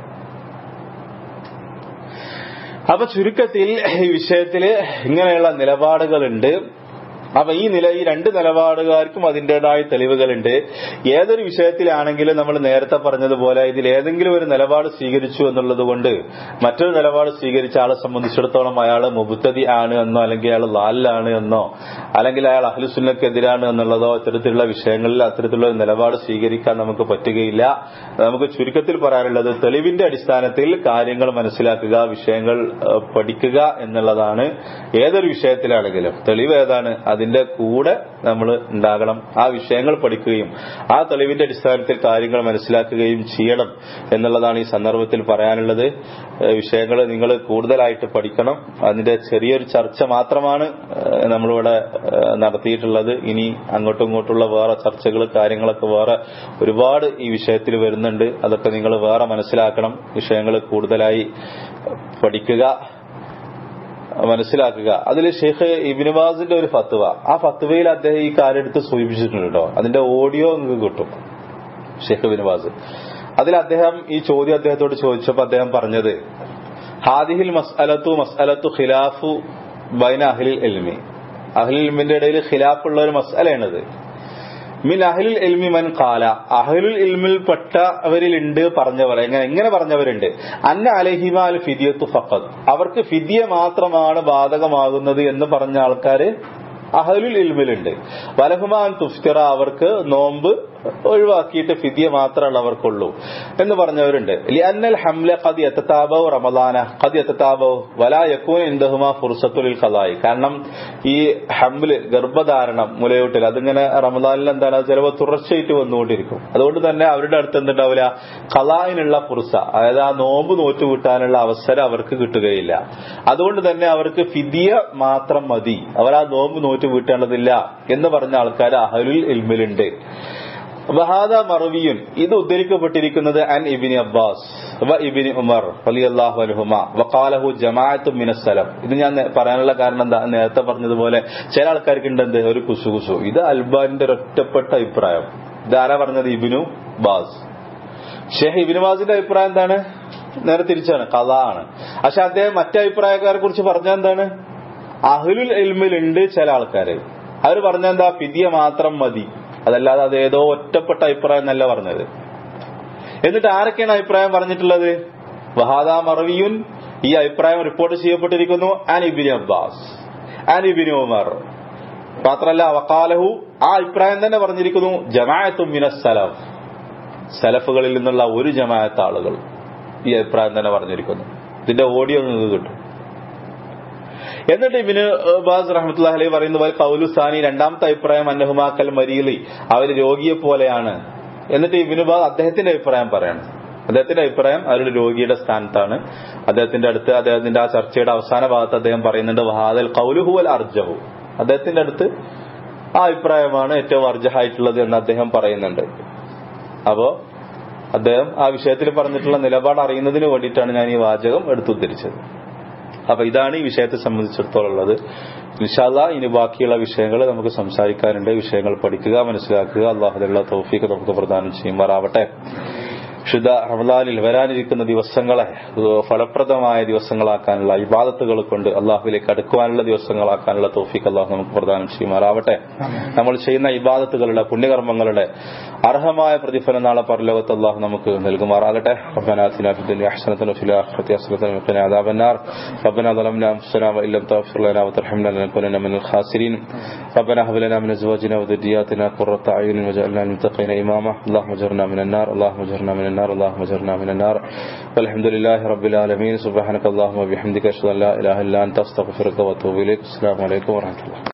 അപ്പൊ ചുരുക്കത്തിൽ ഈ വിഷയത്തില് ഇങ്ങനെയുള്ള നിലപാടുകളുണ്ട്. അപ്പൊ ഈ 2 നിലപാടുകാർക്കും അതിൻ്റെതായ തെളിവുകളുണ്ട്. ഏതൊരു വിഷയത്തിലാണെങ്കിലും നമ്മൾ നേരത്തെ പറഞ്ഞതുപോലെ ഇതിൽ ഏതെങ്കിലും ഒരു നിലപാട് സ്വീകരിച്ചു എന്നുള്ളത് കൊണ്ട് മറ്റൊരു നിലപാട് സ്വീകരിച്ച ആളെ സംബന്ധിച്ചിടത്തോളം അയാൾ മുബ്തദി ആണ് എന്നോ അല്ലെങ്കിൽ അയാൾ ളാലിലാണ് എന്നോ അല്ലെങ്കിൽ അയാൾ അഹ്ലുസുന്നക്കെതിരാണ് എന്നുള്ളതോ ഇത്തരത്തിലുള്ള വിഷയങ്ങളിൽ അത്തരത്തിലുള്ള ഒരു നിലപാട് സ്വീകരിക്കാൻ നമുക്ക് പറ്റുകയില്ല. നമുക്ക് ചുരുക്കത്തിൽ പറയാനുള്ളത്, തെളിവിന്റെ അടിസ്ഥാനത്തിൽ കാര്യങ്ങൾ മനസ്സിലാക്കുക, വിഷയങ്ങൾ പഠിക്കുക എന്നുള്ളതാണ്. ഏതൊരു വിഷയത്തിലാണെങ്കിലും തെളിവ് ഏതാണ് അതിന്റെ കൂടെ നമ്മൾ ഉണ്ടാകണം. ആ വിഷയങ്ങൾ പഠിക്കുകയും ആ തെളിവിന്റെ അടിസ്ഥാനത്തിൽ കാര്യങ്ങൾ മനസ്സിലാക്കുകയും ചെയ്യണം എന്നുള്ളതാണ് ഈ സന്ദർഭത്തിൽ പറയാനുള്ളത്. വിഷയങ്ങൾ നിങ്ങൾ കൂടുതലായിട്ട് പഠിക്കണം. അതിന്റെ ചെറിയൊരു ചർച്ച മാത്രമാണ് നമ്മളിവിടെ നടത്തിയിട്ടുള്ളത്. ഇനി അങ്ങോട്ടും ഇങ്ങോട്ടുള്ള വേറെ ചർച്ചകൾ, കാര്യങ്ങളൊക്കെ വേറെ ഒരുപാട് ഈ വിഷയത്തിൽ വരുന്നുണ്ട്. അതൊക്കെ നിങ്ങൾ വേറെ മനസ്സിലാക്കണം. വിഷയങ്ങൾ കൂടുതലായി പഠിക്കുക, മനസ്സിലാക്കുക. അതിൽ ഷെയ്ഖ് ഇബ്നു ബാസിന്റെ ഒരു ഫത്വ, ആ ഫത്വയിൽ അദ്ദേഹം ഈ കാര്യം എടുത്ത് സൂചിപ്പിച്ചിട്ടുണ്ട് കേട്ടോ. അതിന്റെ ഓഡിയോ നിങ്ങൾക്ക് കിട്ടും. ഷെയ്ഖ് ഇബ്നു ബാസ് അതിൽ അദ്ദേഹം ഈ ചോദ്യം അദ്ദേഹത്തോട് ചോദിച്ചപ്പോൾ അദ്ദേഹം പറഞ്ഞത്, ഹാദിഹിൽ മസ്അലത്തു ഖിലാഫു ബൈന അഹ്ലിൽ ഇൽമി, അഹ്ലുൽ ഇൽമിന്റെ ഇടയിൽ ഖിലാഫുള്ള ഒരു മസ്അലയാണത്. മിൻ അഹ്ലുൽ ഇൽമി മൻ ഖാല, അഹ്ലുൽ ഇൽമിൽ പെട്ടവരിലുണ്ട് പറഞ്ഞവർ. എങ്ങനെ പറഞ്ഞവരുണ്ട്? അന്ന അലൈഹിമാ അൽ ഫിദിയത്തു ഫഖത്ത്, അവർക്ക് ഫിദിയ മാത്രമാണ് ബാധകമാകുന്നത് എന്ന് പറഞ്ഞ ആൾക്കാര് അഹ്ലുൽ ഇൽമിലുണ്ട്. വലഹുമാൻ തുഫ്തിറ, അവർക്ക് നോമ്പ് ഒഴിവാക്കിയിട്ട് ഫിദിയ മാത്രമാണ് അവർക്കുള്ളൂ എന്ന് പറഞ്ഞവരുണ്ട്. ലിഅന്നൽ ഹംല ഖദ് യതതാബഉ റമളാന ഖദ് യതതാബഉ വലാ യകൂന ഇൻദഹുമാ ഫുർസത്തുൽ ഖളായി, കാരണം ഈ ഹംല് ഗർഭധാരണം മുലയൂട്ടൽ അതിങ്ങനെ റമളാനിൽ എന്താണ് ചിലപ്പോൾ തുടർച്ചയായിട്ട് വന്നുകൊണ്ടിരിക്കും. അതുകൊണ്ട് തന്നെ അവരുടെ അടുത്ത് എന്തുണ്ടാവില്ല? ഖളായിനുള്ള ഫുർസ, അതായത് ആ നോമ്പ് നോറ്റു വീട്ടാനുള്ള അവസരം അവർക്ക് കിട്ടുകയില്ല. അതുകൊണ്ട് തന്നെ അവർക്ക് ഫിദിയ മാത്രം മതി, അവർ ആ നോമ്പ് നോറ്റു വീട്ടേണ്ടതില്ല എന്ന് പറഞ്ഞ ആൾക്കാർ അഹ്ലുൽ ഇൽമിലുണ്ട്. വഹാദ മർവിയുൻ, ഇത് ഉദ്ധരിക്കപ്പെട്ടിരിക്കുന്നത് അൻ ഇബ്നു അബ്ബാസ് വ ഇബ്നു ഉമർ റളിയല്ലാഹു അൻഹുമാ വഖാലഹു ജമാഅത്തും മിനസ് സലഫ്. ഇത് ഞാൻ പറയാനുള്ള കാരണം എന്താ, നേരത്തെ പറഞ്ഞതുപോലെ ചില ആൾക്കാർക്ക് ഉണ്ട് എന്ത് ഒരു കുസുകുസു. ഇത് അൽബാനിന്റെ ഒറ്റപ്പെട്ട അഭിപ്രായം. ഇതാരാ പറഞ്ഞത്? ഇബ്നു ബാസ്. ഷെയ്ഖ് ഇബ്നു ബാസിന്റെ അഭിപ്രായം എന്താണ്? നേരെ തിരിച്ചാണ്, ഖളാ ആണ്. പക്ഷെ അദ്ദേഹം മറ്റേ അഭിപ്രായക്കാരെ കുറിച്ച് പറഞ്ഞ എന്താണ്? അഹ്ലുൽ ഇൽമിലുണ്ട് ചില ആൾക്കാര്, അവർ പറഞ്ഞ എന്താ, ഫിദിയ മാത്രം മതി, അതല്ലാതെ അത് ഏതോ ഒറ്റപ്പെട്ട അഭിപ്രായം എന്നല്ല പറഞ്ഞത്. എന്നിട്ട് ആരൊക്കെയാണ് അഭിപ്രായം പറഞ്ഞിട്ടുള്ളത്? വഹാദാ മർവിയുൻ, ഈ അഭിപ്രായം റിപ്പോർട്ട് ചെയ്യപ്പെട്ടിരിക്കുന്നു അൻ ഇബ്നു അബ്ബാസ് അൻ ഇബ്നു ഉമർ. മാത്രല്ല വഖാലഹു, ആ അഭിപ്രായം തന്നെ പറഞ്ഞിരിക്കുന്നു ജമാഅത്തും മിനസ് സലഫ്, സലഫുകളിൽ നിന്നുള്ള ഒരു ജമാഅത്ത് ആളുകൾ ഈ അഭിപ്രായം തന്നെ പറഞ്ഞിരിക്കുന്നു. ഇതിന്റെ ഓഡിയോ നിങ്ങൾക്ക് കിട്ടും. എന്നിട്ട് ഇബ്നു ബാസ് റഹ്മത്തുള്ളാഹി അലൈഹി പറയുന്ന പോലെ ഖൗലു സാനി, രണ്ടാമത്തെ അഭിപ്രായം അന്നഹുമാക്കൽ മരീലി, അവര് രോഗിയെ പോലെയാണ്. എന്നിട്ട് ഇബ്നു ബാസ് അദ്ദേഹത്തിന്റെ അഭിപ്രായം പറയണം. അദ്ദേഹത്തിന്റെ അഭിപ്രായം അവരുടെ രോഗിയുടെ സ്ഥാനത്താണ്. അദ്ദേഹത്തിന്റെ അടുത്ത് അദ്ദേഹത്തിന്റെ ആ ചർച്ചയുടെ അവസാന ഭാഗത്ത് അദ്ദേഹം പറയുന്നുണ്ട് വഹാദൽ ഖൗലു ഹുവൽ അർജഹു, അദ്ദേഹത്തിന്റെ അടുത്ത് ആ അഭിപ്രായമാണ് ഏറ്റവും അർജഹായിട്ടുള്ളത് എന്ന് അദ്ദേഹം പറയുന്നുണ്ട്. അപ്പോ അദ്ദേഹം ആ വിഷയത്തിൽ പറഞ്ഞിട്ടുള്ള നിലപാട് അറിയുന്നതിന് വേണ്ടിയിട്ടാണ് ഞാൻ ഈ വാചകം എടുത്തുദ്ധരിച്ചത്. അപ്പൊ ഇതാണ് ഈ വിഷയത്തെ സംബന്ധിച്ചിടത്തോളം ഉള്ളത്. ഇൻഷാ അല്ലാഹ് ഇനി ബാക്കിയുള്ള വിഷയങ്ങൾ നമുക്ക് സംസാരിക്കാനുണ്ട്. വിഷയങ്ങൾ പഠിക്കുക, മനസ്സിലാക്കുക. അല്ലാഹു അതിനുള്ള തൗഫീഖ് നമുക്ക് പ്രദാനം ചെയ്യുമാറാവട്ടെ. ശുദ്ധ റമളാനിൽ വരാനിരിക്കുന്ന ദിവസങ്ങളെ ഫലപ്രദമായ ദിവസങ്ങളാക്കാനുള്ള ഇബാദത്തുകൾ കൊണ്ട് അള്ളാഹുവിലേക്ക് അടുക്കുവാനുള്ള ദിവസങ്ങളാക്കാനുള്ള തൗഫീഖ് അള്ളാഹു നമുക്ക് പ്രദാനം ചെയ്യുമാറാവട്ടെ. നമ്മൾ ചെയ്യുന്ന ഇബാദത്തുകളുടെ പുണ്യകർമ്മങ്ങളുടെ അർഹമായ പ്രതിഫലം നാളെ പരലോകത്ത് അള്ളാഹു നമുക്ക് നൽകുമാറാകട്ടെ. റബ്ബനാ ആതിനാ ഫിദ്ദുനിയ ഹസനതൻ വഫിൽ ആഖിറതി ഹസനതൻ വഖിനാ അദാബന്നാർ. റബ്ബനാ ളലംനാ അൻഫുസനാ വഇൻ ലം തഗ്ഫിർ ലനാ വതർഹംനാ ലനകൂനന്ന മിനൽ ഖാസിരീൻ. റബ്ബനാ ഹബ് ലനാ മിൻ അസ്വാജിനാ വദുരിയാതിനാ ഖുർറത അയുനിൻ വജഅൽനാ ലിൽ മുത്തഖീന ഇമാമാ. അല്ലാഹുമ്മ അജ്ർനാ മിനൻ നാർ, അല്ലാഹുമ്മ അജ്ർനാ മിനൻ നാർ, اللهم اجرنا من النار. والحمد لله رب العالمين. سبحانك اللهم وبحمدك اشهد ان لا اله الا انت استغفرك واتوب اليك. السلام عليكم ورحمه الله.